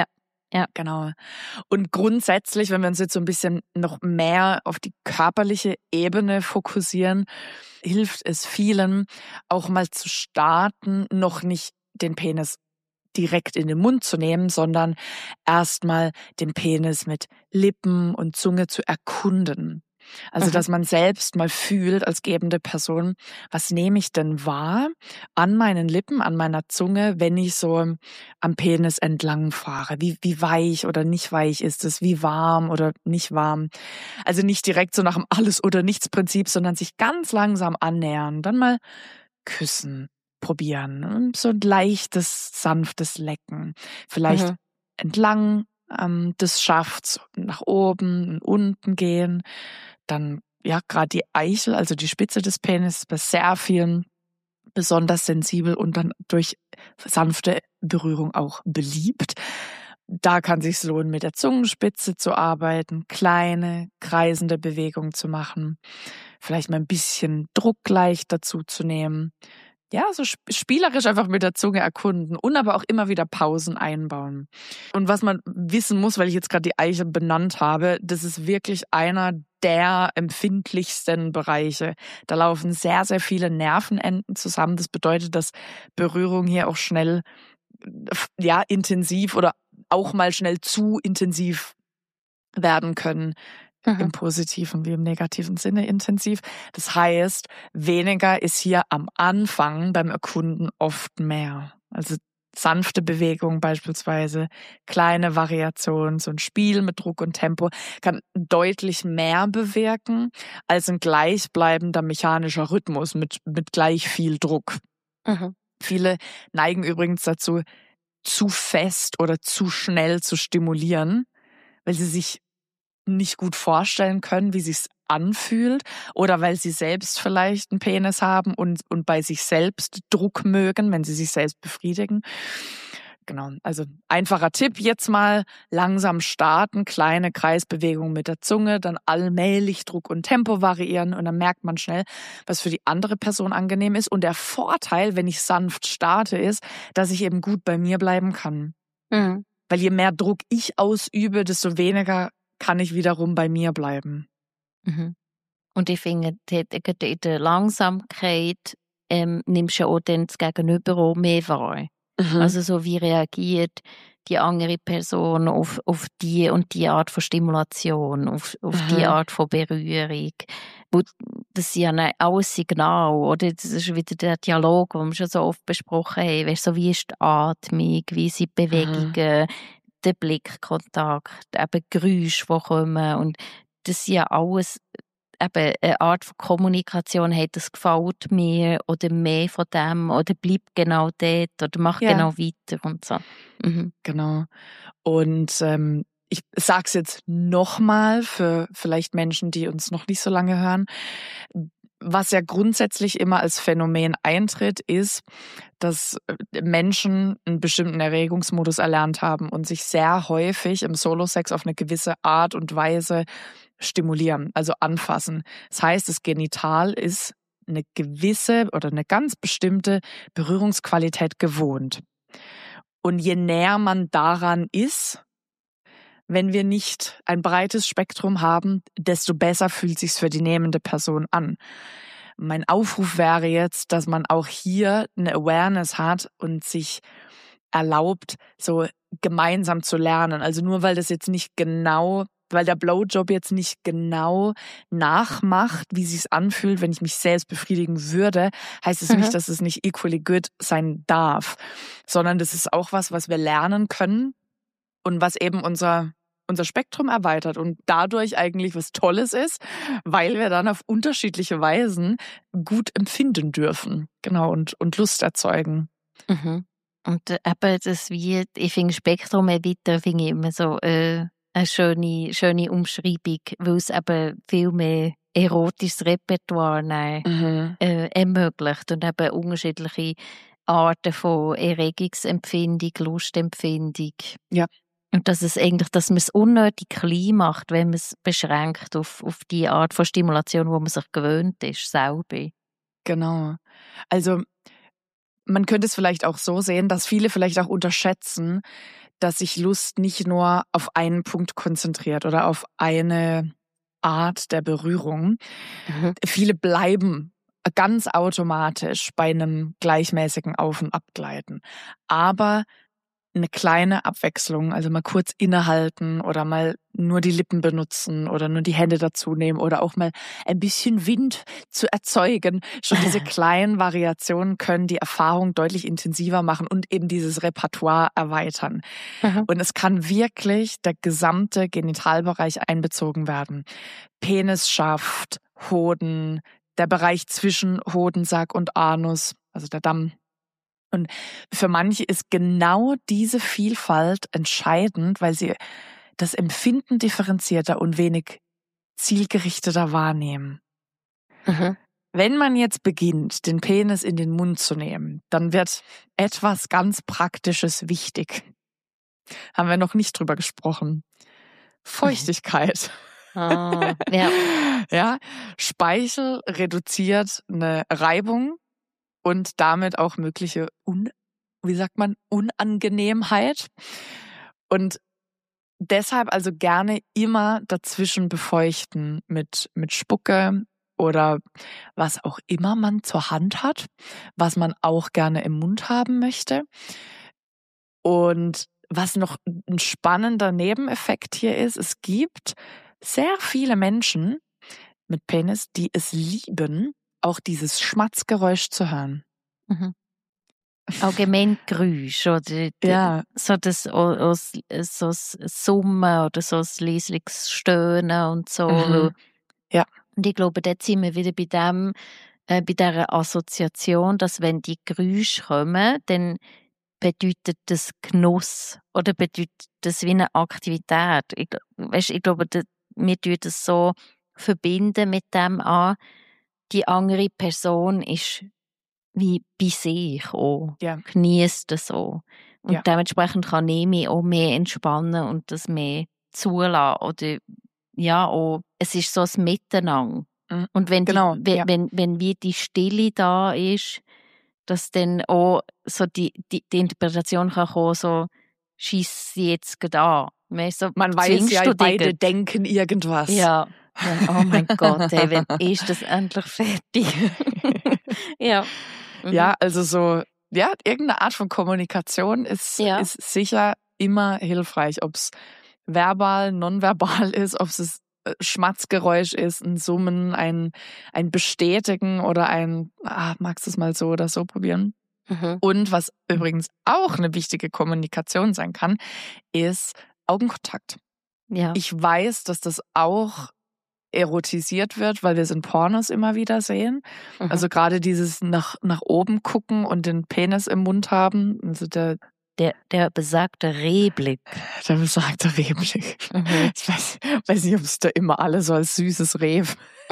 Ja. Genau. Und grundsätzlich, wenn wir uns jetzt so ein bisschen noch mehr auf die körperliche Ebene fokussieren, hilft es vielen, auch mal zu starten, noch nicht den Penis direkt in den Mund zu nehmen, sondern erstmal den Penis mit Lippen und Zunge zu erkunden. Also, dass man selbst mal fühlt als gebende Person, was nehme ich denn wahr an meinen Lippen, an meiner Zunge, wenn ich so am Penis entlang fahre? Wie weich oder nicht weich ist es? Wie warm oder nicht warm? Also nicht direkt so nach dem Alles-oder-nichts-Prinzip, sondern sich ganz langsam annähern. Dann mal küssen, probieren. So ein leichtes, sanftes Lecken. Vielleicht entlang des Schafts nach oben und unten gehen. Dann, ja, gerade die Eichel, also die Spitze des Penis, bei sehr vielen besonders sensibel und dann durch sanfte Berührung auch beliebt. Da kann es sich lohnen, mit der Zungenspitze zu arbeiten, kleine, kreisende Bewegungen zu machen, vielleicht mal ein bisschen Druck leicht dazu zu nehmen. Ja, so spielerisch einfach mit der Zunge erkunden und aber auch immer wieder Pausen einbauen. Und was man wissen muss, weil ich jetzt gerade die Eichel benannt habe, das ist wirklich einer der empfindlichsten Bereiche. Da laufen sehr, sehr viele Nervenenden zusammen. Das bedeutet, dass Berührung hier auch schnell, ja, intensiv oder auch mal schnell zu intensiv werden können. Im positiven wie im negativen Sinne intensiv. Das heißt, weniger ist hier am Anfang beim Erkunden oft mehr. Also sanfte Bewegung beispielsweise, kleine Variationen, so ein Spiel mit Druck und Tempo kann deutlich mehr bewirken als ein gleichbleibender mechanischer Rhythmus mit gleich viel Druck. Viele neigen übrigens dazu, zu fest oder zu schnell zu stimulieren, weil sie sich nicht gut vorstellen können, wie sich's anfühlt oder weil sie selbst vielleicht einen Penis haben und bei sich selbst Druck mögen, wenn sie sich selbst befriedigen. Genau, also einfacher Tipp jetzt mal, langsam starten, kleine Kreisbewegungen mit der Zunge, dann allmählich Druck und Tempo variieren und dann merkt man schnell, was für die andere Person angenehm ist. Und der Vorteil, wenn ich sanft starte, ist, dass ich eben gut bei mir bleiben kann. Weil je mehr Druck ich ausübe, desto weniger kann ich wiederum bei mir bleiben. Und ich finde, in der Langsamkeit nimmst du auch dann das Gegenüber auch mehr wahr. Also so wie reagiert die andere Person auf die und die Art von Stimulation, auf die Art von Berührung. Das sind ja auch Signale, oder? Das ist wieder der Dialog, den wir schon so oft besprochen haben. So wie ist die Atmung, wie sind die Bewegungen, der Blickkontakt, eben Geräusche, die kommen. Und das sind ja alles eben eine Art von Kommunikation, hey, das gefällt mir oder mehr von dem oder bleib genau dort oder mach genau weiter und so. Genau. Und ich sag's jetzt nochmal für vielleicht Menschen, die uns noch nicht so lange hören. Was ja grundsätzlich immer als Phänomen eintritt, ist, dass Menschen einen bestimmten Erregungsmodus erlernt haben und sich sehr häufig im Solo-Sex auf eine gewisse Art und Weise stimulieren, also anfassen. Das heißt, das Genital ist eine gewisse oder eine ganz bestimmte Berührungsqualität gewohnt. Und je näher man daran ist, wenn wir nicht ein breites Spektrum haben, desto besser fühlt sich's für die nehmende Person an. Mein Aufruf wäre jetzt, dass man auch hier eine Awareness hat und sich erlaubt, so gemeinsam zu lernen. Also nur weil das jetzt nicht genau, weil der Blowjob jetzt nicht genau nachmacht, wie sich's anfühlt, wenn ich mich selbst befriedigen würde, heißt es nicht, dass es nicht equally good sein darf, sondern das ist auch was wir lernen können und was eben unser Spektrum erweitert und dadurch eigentlich was Tolles ist, weil wir dann auf unterschiedliche Weisen gut empfinden dürfen. Genau, und Lust erzeugen. Und eben das wie, ich finde Spektrum erweitern, finde ich immer so eine schöne Umschreibung, weil es eben viel mehr erotisches Repertoire ermöglicht und eben unterschiedliche Arten von Erregungsempfindung, Lustempfindung. Ja. Und dass man es unnötig klein macht, wenn man es beschränkt auf die Art von Stimulation, wo man sich gewöhnt ist, selber. Genau. Also man könnte es vielleicht auch so sehen, dass viele vielleicht auch unterschätzen, dass sich Lust nicht nur auf einen Punkt konzentriert oder auf eine Art der Berührung. Viele bleiben ganz automatisch bei einem gleichmäßigen Auf- und Abgleiten. Aber eine kleine Abwechslung, also mal kurz innehalten oder mal nur die Lippen benutzen oder nur die Hände dazu nehmen oder auch mal ein bisschen Wind zu erzeugen. Schon diese kleinen Variationen können die Erfahrung deutlich intensiver machen und eben dieses Repertoire erweitern. Und es kann wirklich der gesamte Genitalbereich einbezogen werden. Penisschaft, Hoden, der Bereich zwischen Hodensack und Anus, also der Damm. Und für manche ist genau diese Vielfalt entscheidend, weil sie das Empfinden differenzierter und wenig zielgerichteter wahrnehmen. Wenn man jetzt beginnt, den Penis in den Mund zu nehmen, dann wird etwas ganz Praktisches wichtig. Haben wir noch nicht drüber gesprochen. Feuchtigkeit. Ja, Speichel reduziert eine Reibung und damit auch mögliche Unangenehmheit. Und deshalb also gerne immer dazwischen befeuchten mit Spucke oder was auch immer man zur Hand hat, was man auch gerne im Mund haben möchte. Und was noch ein spannender Nebeneffekt hier ist, es gibt sehr viele Menschen mit Penis, die es lieben, auch dieses Schmatzgeräusch zu hören. Allgemein Geräusch oder so das Summen oder so das leisliches Stöhnen und so. Ja. Und ich glaube, dort sind wir wieder bei dieser Assoziation, dass wenn die Geräusche kommen, dann bedeutet das Genuss oder bedeutet das wie eine Aktivität. Ich glaube, wir tun das so verbinden mit dem an, die andere Person ist wie bei sich auch, genießt das auch. Und dementsprechend kann ich mich auch mehr entspannen und das mehr zulassen. Oder auch, es ist so ein Miteinander. Und wenn wenn wie die Stille da ist, dass dann auch so die Interpretation kann kommen, so schießt sie jetzt gerade an. So, man weiß ja, beide denken irgendwas. Ja. Oh mein Gott, ey, wenn ist das endlich fertig? Ja. Ja, also so, irgendeine Art von Kommunikation ist sicher immer hilfreich. Ob es verbal, nonverbal ist, ob es Schmatzgeräusch ist, ein Summen, ein Bestätigen oder ein, magst du es mal so oder so probieren? Und was übrigens auch eine wichtige Kommunikation sein kann, ist Augenkontakt. Ja. Ich weiß, dass das auch erotisiert wird, weil wir es in Pornos immer wieder sehen. Also gerade dieses nach oben gucken und den Penis im Mund haben. Also der besagte Rehblick. Der besagte Rehblick. Ich weiß nicht, ob es da immer alle so als süßes Reh.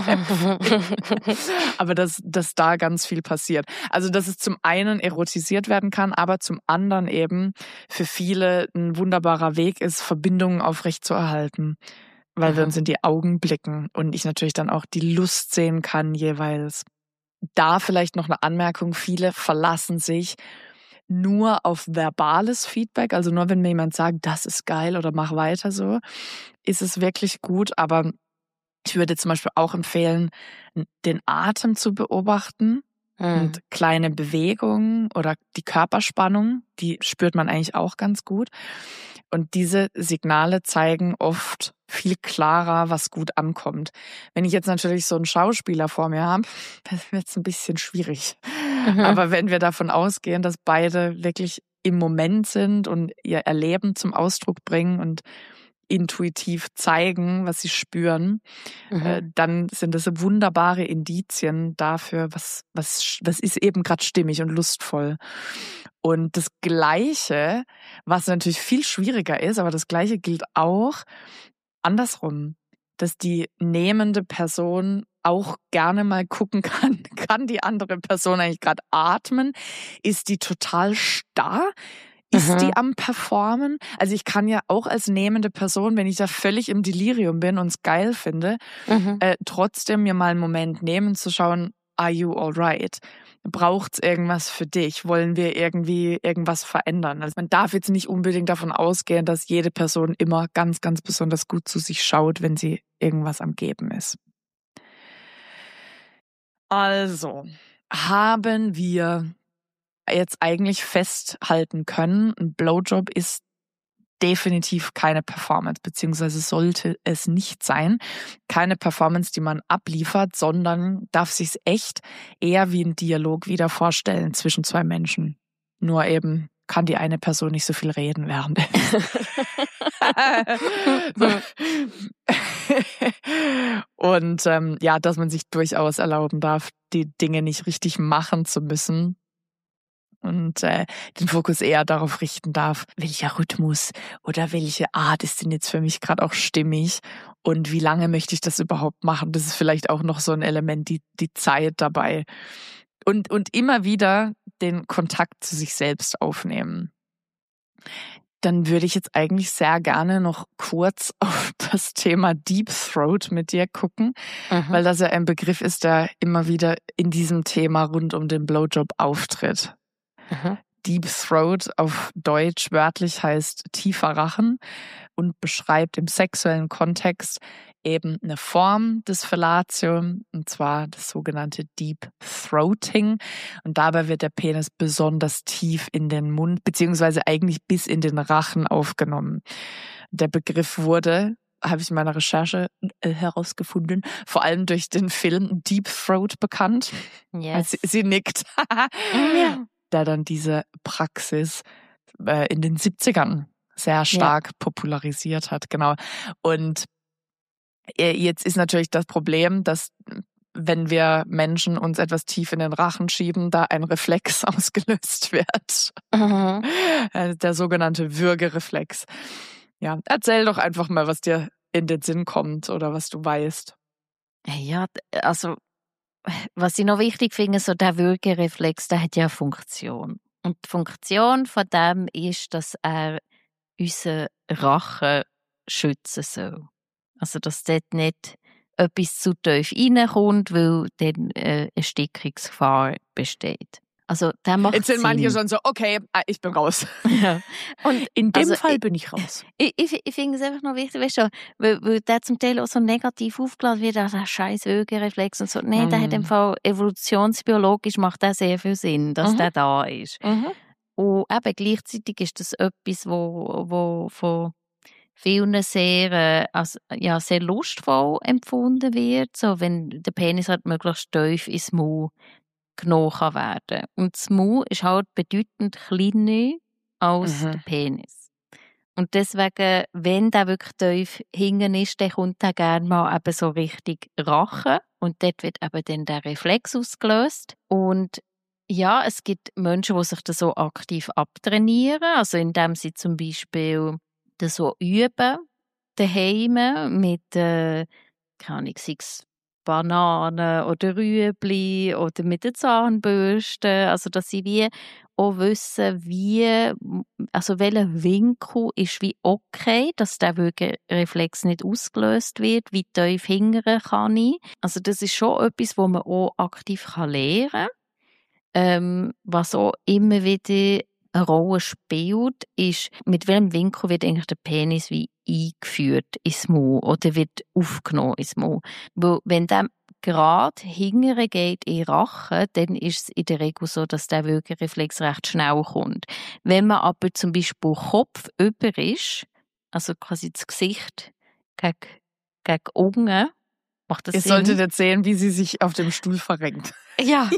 Aber dass da ganz viel passiert. Also dass es zum einen erotisiert werden kann, aber zum anderen eben für viele ein wunderbarer Weg ist, Verbindungen aufrechtzuerhalten. Weil wir uns in die Augen blicken und ich natürlich dann auch die Lust sehen kann jeweils. Da vielleicht noch eine Anmerkung, viele verlassen sich nur auf verbales Feedback, also nur wenn mir jemand sagt, das ist geil oder mach weiter so, ist es wirklich gut, aber ich würde zum Beispiel auch empfehlen, den Atem zu beobachten und kleine Bewegungen oder die Körperspannung, die spürt man eigentlich auch ganz gut. Und diese Signale zeigen oft viel klarer, was gut ankommt. Wenn ich jetzt natürlich so einen Schauspieler vor mir habe, dann wird es ein bisschen schwierig. Aber wenn wir davon ausgehen, dass beide wirklich im Moment sind und ihr Erleben zum Ausdruck bringen und intuitiv zeigen, was sie spüren, dann sind das wunderbare Indizien dafür, was ist eben gerade stimmig und lustvoll. Und das Gleiche, was natürlich viel schwieriger ist, aber das Gleiche gilt auch andersrum, dass die nehmende Person auch gerne mal gucken kann die andere Person eigentlich gerade atmen? Ist die total starr? Ist die am Performen? Also ich kann ja auch als nehmende Person, wenn ich da völlig im Delirium bin und es geil finde, trotzdem mir mal einen Moment nehmen zu schauen, are you alright? Braucht's irgendwas für dich? Wollen wir irgendwie irgendwas verändern? Also man darf jetzt nicht unbedingt davon ausgehen, dass jede Person immer ganz, ganz besonders gut zu sich schaut, wenn sie irgendwas am Geben ist. Also, haben wir jetzt eigentlich festhalten können, ein Blowjob ist definitiv keine Performance, beziehungsweise sollte es nicht sein. Keine Performance, die man abliefert, sondern darf sich's echt eher wie ein Dialog wieder vorstellen zwischen zwei Menschen. Nur eben kann die eine Person nicht so viel reden während. Und dass man sich durchaus erlauben darf, die Dinge nicht richtig machen zu müssen. Und den Fokus eher darauf richten darf, welcher Rhythmus oder welche Art ist denn jetzt für mich gerade auch stimmig und wie lange möchte ich das überhaupt machen. Das ist vielleicht auch noch so ein Element, die Zeit dabei. Und immer wieder den Kontakt zu sich selbst aufnehmen. Dann würde ich jetzt eigentlich sehr gerne noch kurz auf das Thema Deep Throat mit dir gucken, weil das ja ein Begriff ist, der immer wieder in diesem Thema rund um den Blowjob auftritt. Deep Throat auf Deutsch wörtlich heißt tiefer Rachen und beschreibt im sexuellen Kontext eben eine Form des Fellatio, und zwar das sogenannte Deep Throating. Und dabei wird der Penis besonders tief in den Mund, beziehungsweise eigentlich bis in den Rachen aufgenommen. Der Begriff wurde, habe ich in meiner Recherche herausgefunden, vor allem durch den Film Deep Throat bekannt. Yes. Sie nickt. Ja. Der dann diese Praxis in den 70ern sehr stark popularisiert hat. Genau. Und jetzt ist natürlich das Problem, dass wenn wir Menschen uns etwas tief in den Rachen schieben, da ein Reflex ausgelöst wird. Der sogenannte Würgereflex. Ja, erzähl doch einfach mal, was dir in den Sinn kommt oder was du weißt. Ja, also was ich noch wichtig finde, so der Würgereflex, der hat ja eine Funktion. Und die Funktion von dem ist, dass er unseren Rachen schützen soll. Also, dass dort nicht etwas zu tief reinkommt, weil dann eine Erstickungsgefahr besteht. Also, der macht jetzt sind Sinn. manche schon so, okay, ich bin raus. Ja. Und in dem Fall bin ich raus. Ich finde es einfach noch wichtig, weißt du, weil der zum Teil auch so negativ aufgeladen wird, also der scheiß Würgereflex und so. Nein, der hat im Fall evolutionsbiologisch macht der sehr viel Sinn, dass der da ist. Und eben gleichzeitig ist das etwas, wo von vielen sehr, sehr lustvoll empfunden wird, so wenn der Penis halt möglichst tief ins Maul genommen kann werden. Und das Maul ist halt bedeutend kleiner als der Penis. Und deswegen, wenn der wirklich tief hinten ist, dann kommt der gerne mal eben so richtig Rachen. Und dort wird eben dann der Reflex ausgelöst. Und ja, es gibt Menschen, die sich das so aktiv abtrainieren. Also indem sie zum Beispiel das so üben, daheim mit, keine Ahnung, sei es Bananen oder Rüebli oder mit der Zahnbürste. Also, dass sie wie auch wissen, welcher Winkel ist wie okay, dass der Würgereflex nicht ausgelöst wird, wie tief hingern kann ich. Also, das ist schon etwas, was man auch aktiv lernen kann. Was auch immer wieder eine Rolle spielt, ist, mit welchem Winkel wird eigentlich der Penis wie eingeführt ins Maul oder wird aufgenommen ins Maul. Weil wenn der gerade hingere geht in Rachen, dann ist es in der Regel so, dass der Würgereflex recht schnell kommt. Wenn man aber zum Beispiel Kopf über ist, also quasi das Gesicht gegen unten, macht das Ihr Sinn? solltet jetzt sehen, wie sie sich auf dem Stuhl verrenkt. Ja,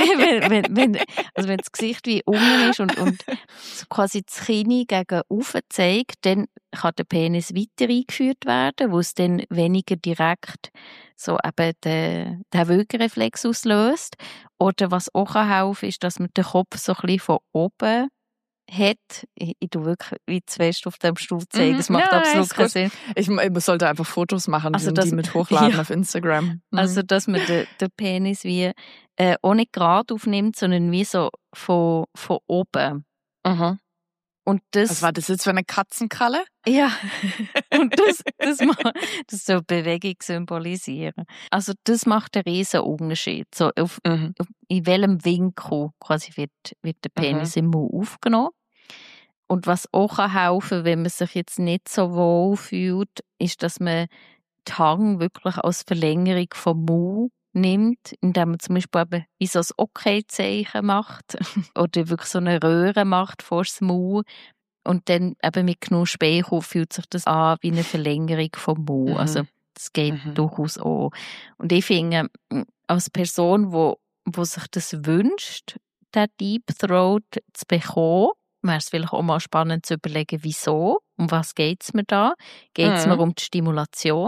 wenn das Gesicht wie unten ist und so quasi das Kinn gegen oben zeigt, dann kann der Penis weiter eingeführt werden, wo es dann weniger direkt so eben den Würgereflex auslöst. Oder was auch helfen kann, ist, dass man den Kopf so ein bisschen von oben hat. Ich tue wirklich wie zu fest auf dem Stuhl zeigen. Das macht absolut keinen Sinn. Ich sollte einfach Fotos machen also und die mit hochladen auf Instagram. Also, dass man den Penis wie auch nicht gerade aufnimmt, sondern wie so von oben. Und das, was war das jetzt für eine Katzenkralle? Ja, und das soll Bewegung symbolisieren. Also das macht einen riesen Unterschied. So in welchem Winkel quasi wird der Penis im Mund aufgenommen. Und was auch helfen kann, wenn man sich jetzt nicht so wohl fühlt, ist, dass man die Hand wirklich als Verlängerung vom Mund nimmt, indem man zum Beispiel eben wie so ein Okay-Zeichen macht oder wirklich so eine Röhre macht vor das Mund. Und dann eben mit genug Speichel fühlt sich das an wie eine Verlängerung vom Mund. Also das geht durchaus auch. Und ich finde, als Person, wo sich das wünscht, den Deep Throat zu bekommen, wäre es vielleicht auch mal spannend zu überlegen, wieso, um was geht es mir da? Geht es mir um die Stimulation,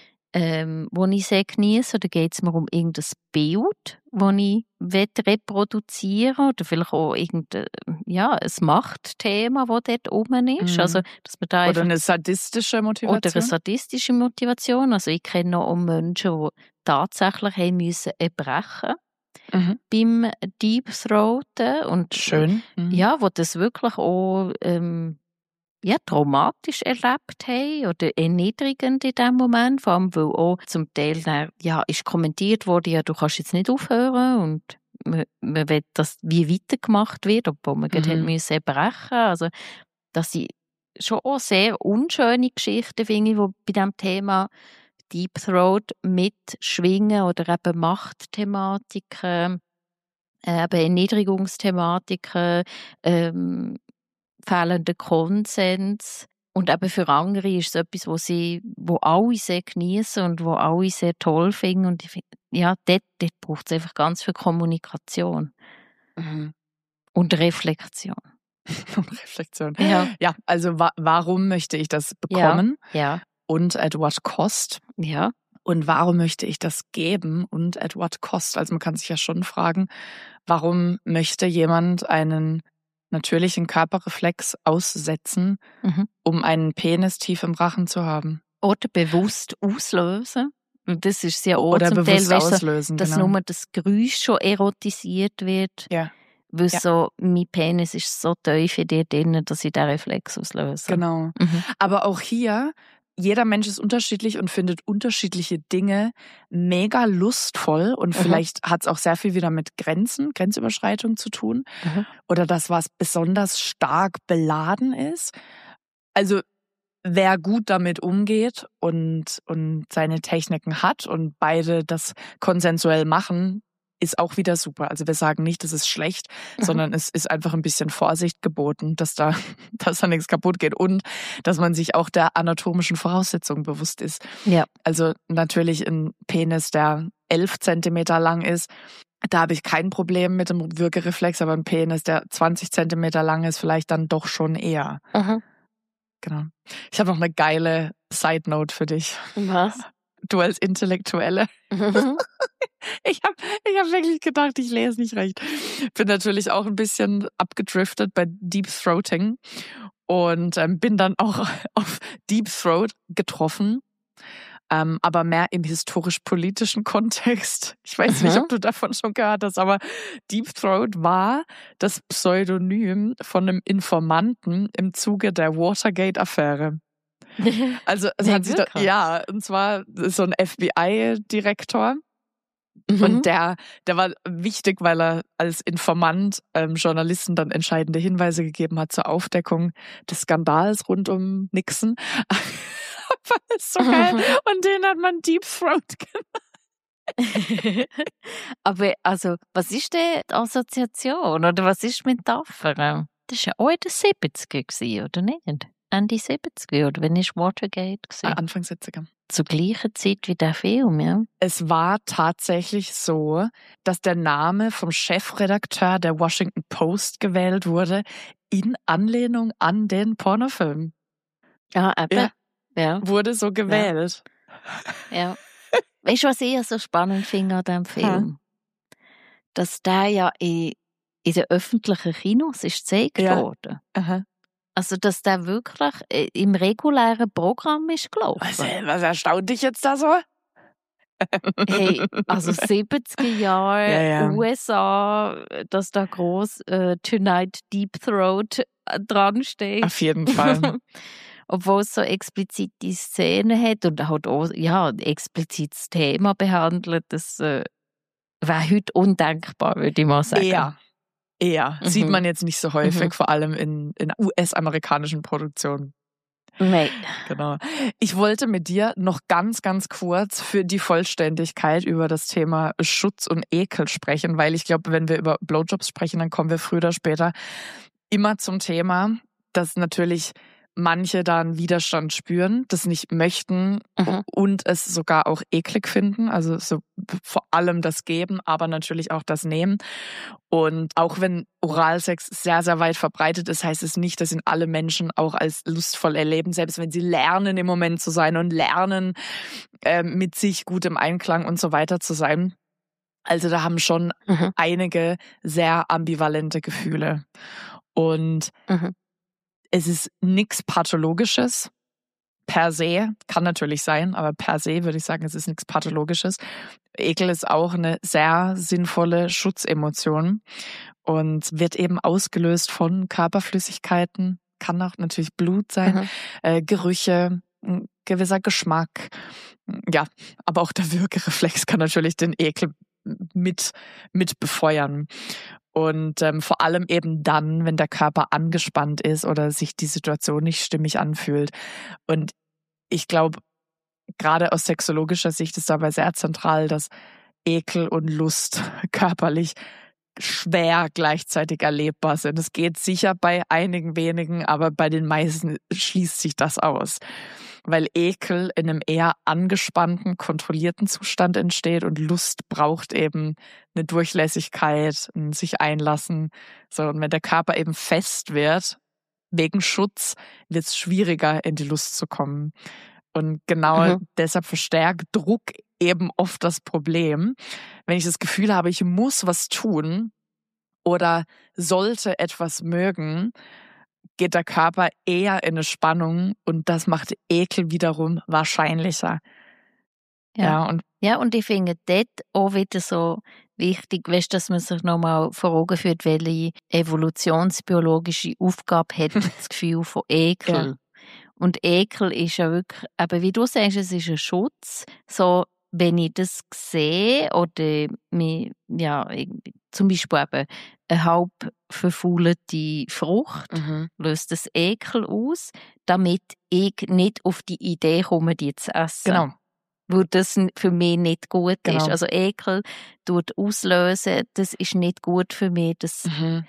die ich sehr genieße, oder geht es mir um irgendein Bild, das ich reproduzieren will, oder vielleicht auch irgendein ein Machtthema, das dort oben ist. Also, dass man da oder eine sadistische Motivation. Oder eine sadistische Motivation. Also ich kenne auch Menschen, die tatsächlich haben müssen erbrechen beim Deep Throaten. Und schön. Ja, wo das wirklich auch traumatisch erlebt haben oder erniedrigend in dem Moment, vor allem weil auch zum Teil ist kommentiert worden, ja, du kannst jetzt nicht aufhören und man will, dass wie weitergemacht wird, obwohl man gerade müssen erbrechen. Also das sind schon auch sehr unschöne Geschichten, finde ich, die bei diesem Thema Deep Throat mitschwingen oder eben Machtthematiken, eben Erniedrigungsthematiken, fehlender Konsens. Und eben für andere ist es etwas, wo alle sehr genießen und wo alle sehr toll finden. Und ich finde, ja, dort braucht es einfach ganz viel Kommunikation und Reflexion. Und Reflexion. Ja, also warum möchte ich das bekommen? Ja. Und at what cost? Ja. Und warum möchte ich das geben und at what cost? Also man kann sich ja schon fragen, warum möchte jemand einen natürlichen Körperreflex aussetzen, um einen Penis tief im Rachen zu haben? Oder bewusst auslösen. Und das ist ja auch oder zum bewusst Teil, auslösen, dass nur das Geräusch schon erotisiert wird. Ja. Weil so, mein Penis ist so tief in dir drin, dass ich den Reflex auslöse. Genau. Aber auch hier, jeder Mensch ist unterschiedlich und findet unterschiedliche Dinge mega lustvoll und vielleicht hat es auch sehr viel wieder mit Grenzüberschreitung zu tun oder das, was besonders stark beladen ist. Also wer gut damit umgeht und seine Techniken hat und beide das konsensuell machen, ist auch wieder super. Also wir sagen nicht, das ist schlecht, sondern es ist einfach ein bisschen Vorsicht geboten, dass da nichts kaputt geht und dass man sich auch der anatomischen Voraussetzungen bewusst ist. Ja. Also natürlich ein Penis, der 11 Zentimeter lang ist, da habe ich kein Problem mit dem Würgereflex, aber ein Penis, der 20 Zentimeter lang ist, vielleicht dann doch schon eher. Genau. Ich habe noch eine geile Side-Note für dich. Was? Du als Intellektuelle. Ich hab wirklich gedacht, ich lese nicht recht. Bin natürlich auch ein bisschen abgedriftet bei Deep Throating und bin dann auch auf Deep Throat getroffen, aber mehr im historisch-politischen Kontext. Ich weiß nicht, ob du davon schon gehört hast, aber Deep Throat war das Pseudonym von einem Informanten im Zuge der Watergate-Affäre. Also es hat sich und zwar so ein FBI-Direktor. Und der war wichtig, weil er als Informant Journalisten dann entscheidende Hinweise gegeben hat zur Aufdeckung des Skandals rund um Nixon. Aber das ist so geil. Und den hat man Deep Throat genannt. Aber also, was ist denn die Assoziation? Oder was ist mit Affäre? Das war ja auch in den 70er, oder nicht? Ende 70er, oder wenn ist Watergate gewesen? Anfang 70er. Zur gleichen Zeit wie der Film, ja? Es war tatsächlich so, dass der Name vom Chefredakteur der Washington Post gewählt wurde, in Anlehnung an den Pornofilm. Ja, aber. Ja. Wurde so gewählt. Ja. Weißt du, was ich so spannend finde an diesem Film? Dass der ja in den öffentlichen Kinos ist gezeigt worden. Also, dass der wirklich im regulären Programm ist gelaufen. Was erstaunt dich jetzt da so? Hey, also 70er Jahre, USA, dass da groß Tonight Deep Throat dran steht. Auf jeden Fall. Obwohl es so explizite Szenen hat und halt auch ein explizites Thema behandelt, das wäre heute undenkbar, würde ich mal sagen. Eher. Sieht man jetzt nicht so häufig, vor allem in US-amerikanischen Produktionen. Nein. Genau. Ich wollte mit dir noch ganz, ganz kurz für die Vollständigkeit über das Thema Schutz und Ekel sprechen, weil ich glaube, wenn wir über Blowjobs sprechen, dann kommen wir früher oder später immer zum Thema, dass natürlich manche da einen Widerstand spüren, das nicht möchten und es sogar auch eklig finden. Also so vor allem das Geben, aber natürlich auch das Nehmen. Und auch wenn Oralsex sehr, sehr weit verbreitet ist, heißt es nicht, dass ihn alle Menschen auch als lustvoll erleben, selbst wenn sie lernen, im Moment zu sein und lernen, mit sich gut im Einklang und so weiter zu sein. Also da haben schon einige sehr ambivalente Gefühle. Und es ist nichts Pathologisches per se, kann natürlich sein, aber per se würde ich sagen, es ist nichts Pathologisches. Ekel ist auch eine sehr sinnvolle Schutzemotion und wird eben ausgelöst von Körperflüssigkeiten, kann auch natürlich Blut sein, Gerüche, ein gewisser Geschmack. Ja, aber auch der Würgereflex kann natürlich den Ekel mit befeuern. Und vor allem eben dann, wenn der Körper angespannt ist oder sich die Situation nicht stimmig anfühlt. Und ich glaube, gerade aus sexologischer Sicht ist dabei sehr zentral, dass Ekel und Lust körperlich schwer gleichzeitig erlebbar sind. Es geht sicher bei einigen wenigen, aber bei den meisten schließt sich das aus. Weil Ekel in einem eher angespannten, kontrollierten Zustand entsteht und Lust braucht eben eine Durchlässigkeit, ein sich einlassen. So, und wenn der Körper eben fest wird, wegen Schutz, wird es schwieriger, in die Lust zu kommen. Und genau deshalb verstärkt Druck eben oft das Problem. Wenn ich das Gefühl habe, ich muss was tun oder sollte etwas mögen, geht der Körper eher in eine Spannung und das macht Ekel wiederum wahrscheinlicher. Ja, und ich finde dort auch wieder so wichtig, weißt, dass man sich nochmal vor Augen führt, welche evolutionsbiologische Aufgabe hat das Gefühl von Ekel. Ja. Und Ekel ist ja wirklich, aber wie du sagst, es ist ein Schutz. So, wenn ich das sehe oder mich, zum Beispiel eben eine halb verfaulte Frucht löst das Ekel aus, damit ich nicht auf die Idee komme, die zu essen. Genau. Weil das für mich nicht gut ist. Also Ekel tut auslösen, das ist nicht gut für mich, das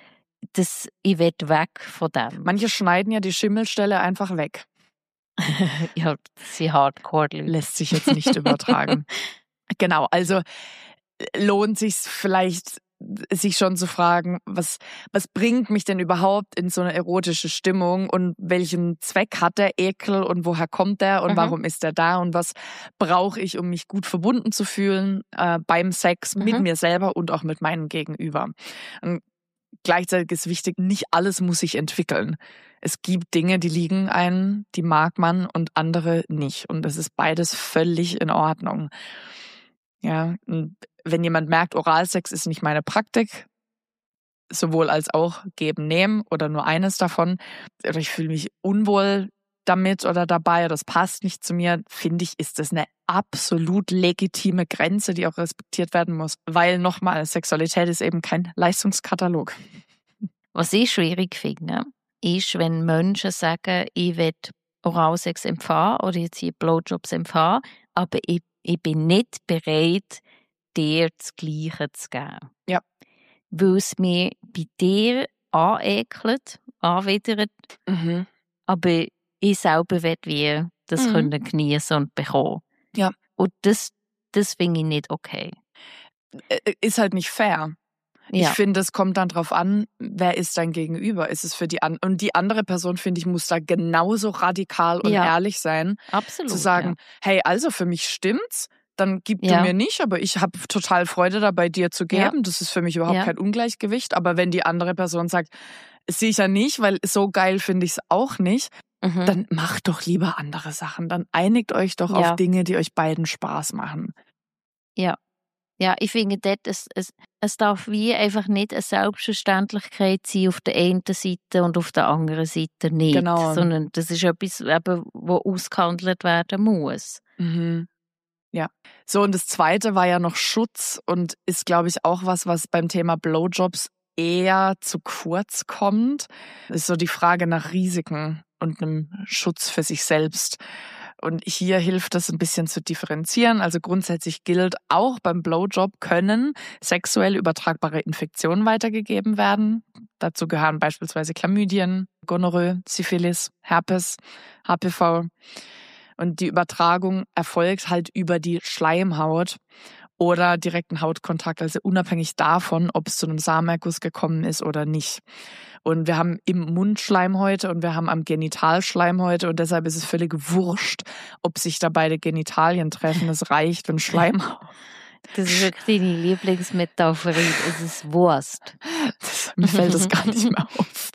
ich will weg von dem. Manche schneiden ja die Schimmelstelle einfach weg. Ja, sie hardcore. Lässt sich jetzt nicht übertragen. Genau, also lohnt sich vielleicht, sich schon zu fragen, was bringt mich denn überhaupt in so eine erotische Stimmung und welchen Zweck hat der Ekel und woher kommt der und warum ist der da und was brauche ich, um mich gut verbunden zu fühlen beim Sex mit mir selber und auch mit meinem Gegenüber. Und gleichzeitig ist wichtig, nicht alles muss sich entwickeln. Es gibt Dinge, die liegen einem, die mag man und andere nicht. Und das ist beides völlig in Ordnung. Ja, und wenn jemand merkt, Oralsex ist nicht meine Praktik, sowohl als auch geben, nehmen oder nur eines davon, oder ich fühle mich unwohl damit oder dabei, oder das passt nicht zu mir, finde ich, ist das eine absolut legitime Grenze, die auch respektiert werden muss. Weil nochmal, Sexualität ist eben kein Leistungskatalog. Was ich schwierig finde, ist, wenn Menschen sagen, ich will Oralsex empfangen oder jetzt hier Blowjobs empfangen, aber ich bin nicht bereit, dir das Gleiche zu geben. Ja. Weil es mir bei dir anekelt, anwidert, aber ich selber will wie das können genießen und bekommen. Ja. Und das finde ich nicht okay. Ist halt nicht fair. Ja. Ich finde, es kommt dann drauf an, wer ist dein Gegenüber? Ist es für die und die andere Person, finde ich, muss da genauso radikal und ehrlich sein. Absolut. Zu sagen, hey, also für mich stimmt's, dann gib du mir nicht, aber ich habe total Freude dabei, dir zu geben. Das ist für mich überhaupt kein Ungleichgewicht. Aber wenn die andere Person sagt, sicher nicht, weil so geil finde ich es auch nicht, dann macht doch lieber andere Sachen. Dann einigt euch doch auf Dinge, die euch beiden Spaß machen. Ja, ich finde dort, es darf wie einfach nicht eine Selbstverständlichkeit sein auf der einen Seite und auf der anderen Seite nicht. Genau. Sondern das ist etwas, was ausgehandelt werden muss. Mhm. Ja. So, und das Zweite war ja noch Schutz und ist, glaube ich, auch was beim Thema Blowjobs eher zu kurz kommt. Das ist so die Frage nach Risiken und einem Schutz für sich selbst. Und hier hilft es ein bisschen zu differenzieren. Also grundsätzlich gilt, auch beim Blowjob können sexuell übertragbare Infektionen weitergegeben werden. Dazu gehören beispielsweise Chlamydien, Gonorrhoe, Syphilis, Herpes, HPV. Und die Übertragung erfolgt halt über die Schleimhaut oder direkten Hautkontakt, also unabhängig davon, ob es zu einem Samenerguss gekommen ist oder nicht. Und wir haben im Mund Schleimhäute und wir haben am Genital Schleimhäute und deshalb ist es völlig wurscht, ob sich da beide Genitalien treffen. Es reicht, wenn Schleimhaut. Das ist wirklich deine Lieblingsmetapher. Es ist Wurst. Mir fällt das gar nicht mehr auf.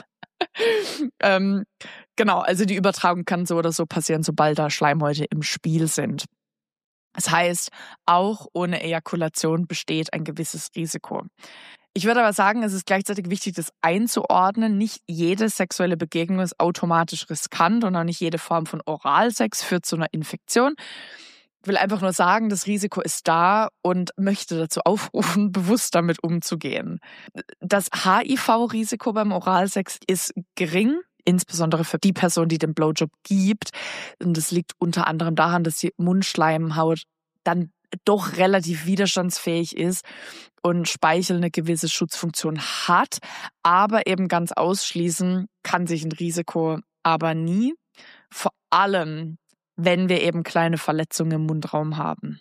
Genau, also die Übertragung kann so oder so passieren, sobald da Schleimhäute im Spiel sind. Das heißt, auch ohne Ejakulation besteht ein gewisses Risiko. Ich würde aber sagen, es ist gleichzeitig wichtig, das einzuordnen. Nicht jede sexuelle Begegnung ist automatisch riskant und auch nicht jede Form von Oralsex führt zu einer Infektion. Ich will einfach nur sagen, das Risiko ist da und möchte dazu aufrufen, bewusst damit umzugehen. Das HIV-Risiko beim Oralsex ist gering, insbesondere für die Person, die den Blowjob gibt. Und das liegt unter anderem daran, dass die Mundschleimhaut dann doch relativ widerstandsfähig ist und Speichel eine gewisse Schutzfunktion hat. Aber eben ganz ausschließen kann sich ein Risiko aber nie. Vor allem, wenn wir eben kleine Verletzungen im Mundraum haben.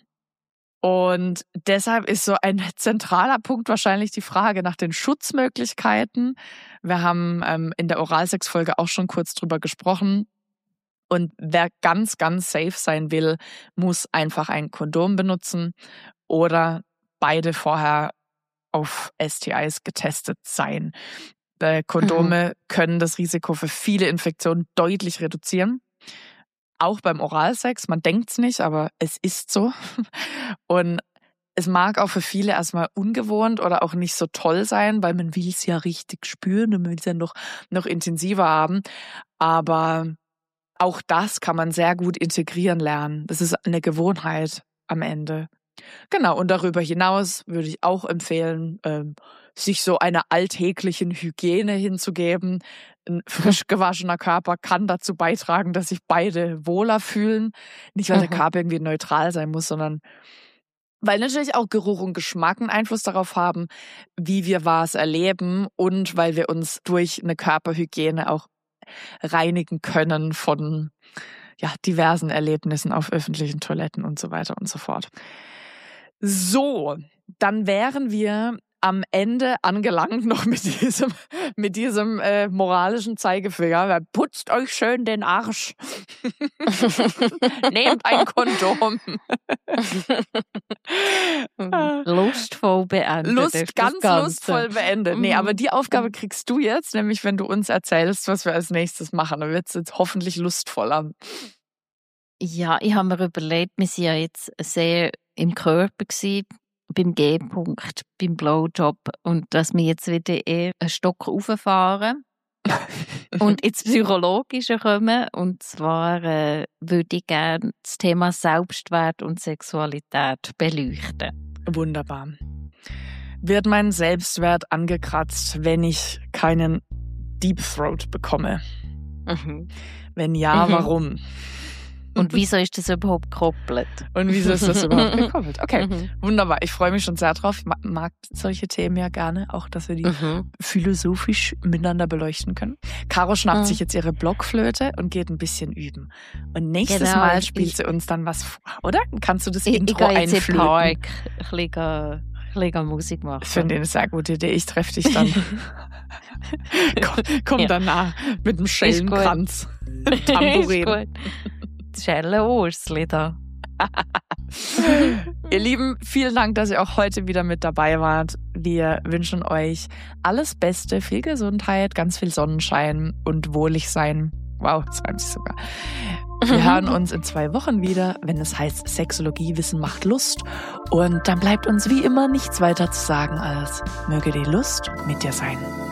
Und deshalb ist so ein zentraler Punkt wahrscheinlich die Frage nach den Schutzmöglichkeiten. Wir haben in der Oralsex-Folge auch schon kurz drüber gesprochen. Und wer ganz, ganz safe sein will, muss einfach ein Kondom benutzen oder beide vorher auf STIs getestet sein. Kondome können das Risiko für viele Infektionen deutlich reduzieren. Auch beim Oralsex, man denkt's nicht, aber es ist so. Und es mag auch für viele erstmal ungewohnt oder auch nicht so toll sein, weil man will es ja richtig spüren und man will es ja noch intensiver haben. Aber auch das kann man sehr gut integrieren lernen. Das ist eine Gewohnheit am Ende. Genau, und darüber hinaus würde ich auch empfehlen, sich so einer alltäglichen Hygiene hinzugeben. Ein frisch gewaschener Körper kann dazu beitragen, dass sich beide wohler fühlen. Nicht, weil der Körper irgendwie neutral sein muss, sondern weil natürlich auch Geruch und Geschmack einen Einfluss darauf haben, wie wir was erleben und weil wir uns durch eine Körperhygiene auch reinigen können von diversen Erlebnissen auf öffentlichen Toiletten und so weiter und so fort. So, dann wären wir am Ende angelangt noch mit diesem moralischen Zeigefinger. Putzt euch schön den Arsch. Nehmt ein Kondom. Lustvoll beendet. Ganz lustvoll beendet. Nee, aber die Aufgabe kriegst du jetzt, nämlich wenn du uns erzählst, was wir als nächstes machen. Dann wird es jetzt hoffentlich lustvoller. Ja, ich habe mir überlegt, wir waren ja jetzt sehr im Körper gewesen, beim G-Punkt, beim Blowjob und dass wir jetzt wieder einen Stock rauffahren und ins Psychologische kommen. Und zwar würde ich gerne das Thema Selbstwert und Sexualität beleuchten. Wunderbar. Wird mein Selbstwert angekratzt, wenn ich keinen Deep Throat bekomme? Wenn ja, warum? Und wieso ist das überhaupt gekoppelt? Okay, wunderbar. Ich freue mich schon sehr drauf. Ich mag solche Themen ja gerne, auch dass wir die philosophisch miteinander beleuchten können. Caro schnappt sich jetzt ihre Blockflöte und geht ein bisschen üben. Und nächstes Mal spielt sie uns dann was vor, oder? Kannst du das Intro einflöten? Ich gehe jetzt ein bisschen Musik machen. Ich finde eine sehr gute Idee. Ich treffe dich dann. Komm danach mit dem Schellenkranz. Tambourin. Schelle-Ursli da. Ihr Lieben, vielen Dank, dass ihr auch heute wieder mit dabei wart. Wir wünschen euch alles Beste, viel Gesundheit, ganz viel Sonnenschein und wohlig sein. Wow, das reimt sich sogar. Wir hören uns in 2 Wochen wieder, wenn es heißt Sexologie, Wissen macht Lust. Und dann bleibt uns wie immer nichts weiter zu sagen als möge die Lust mit dir sein.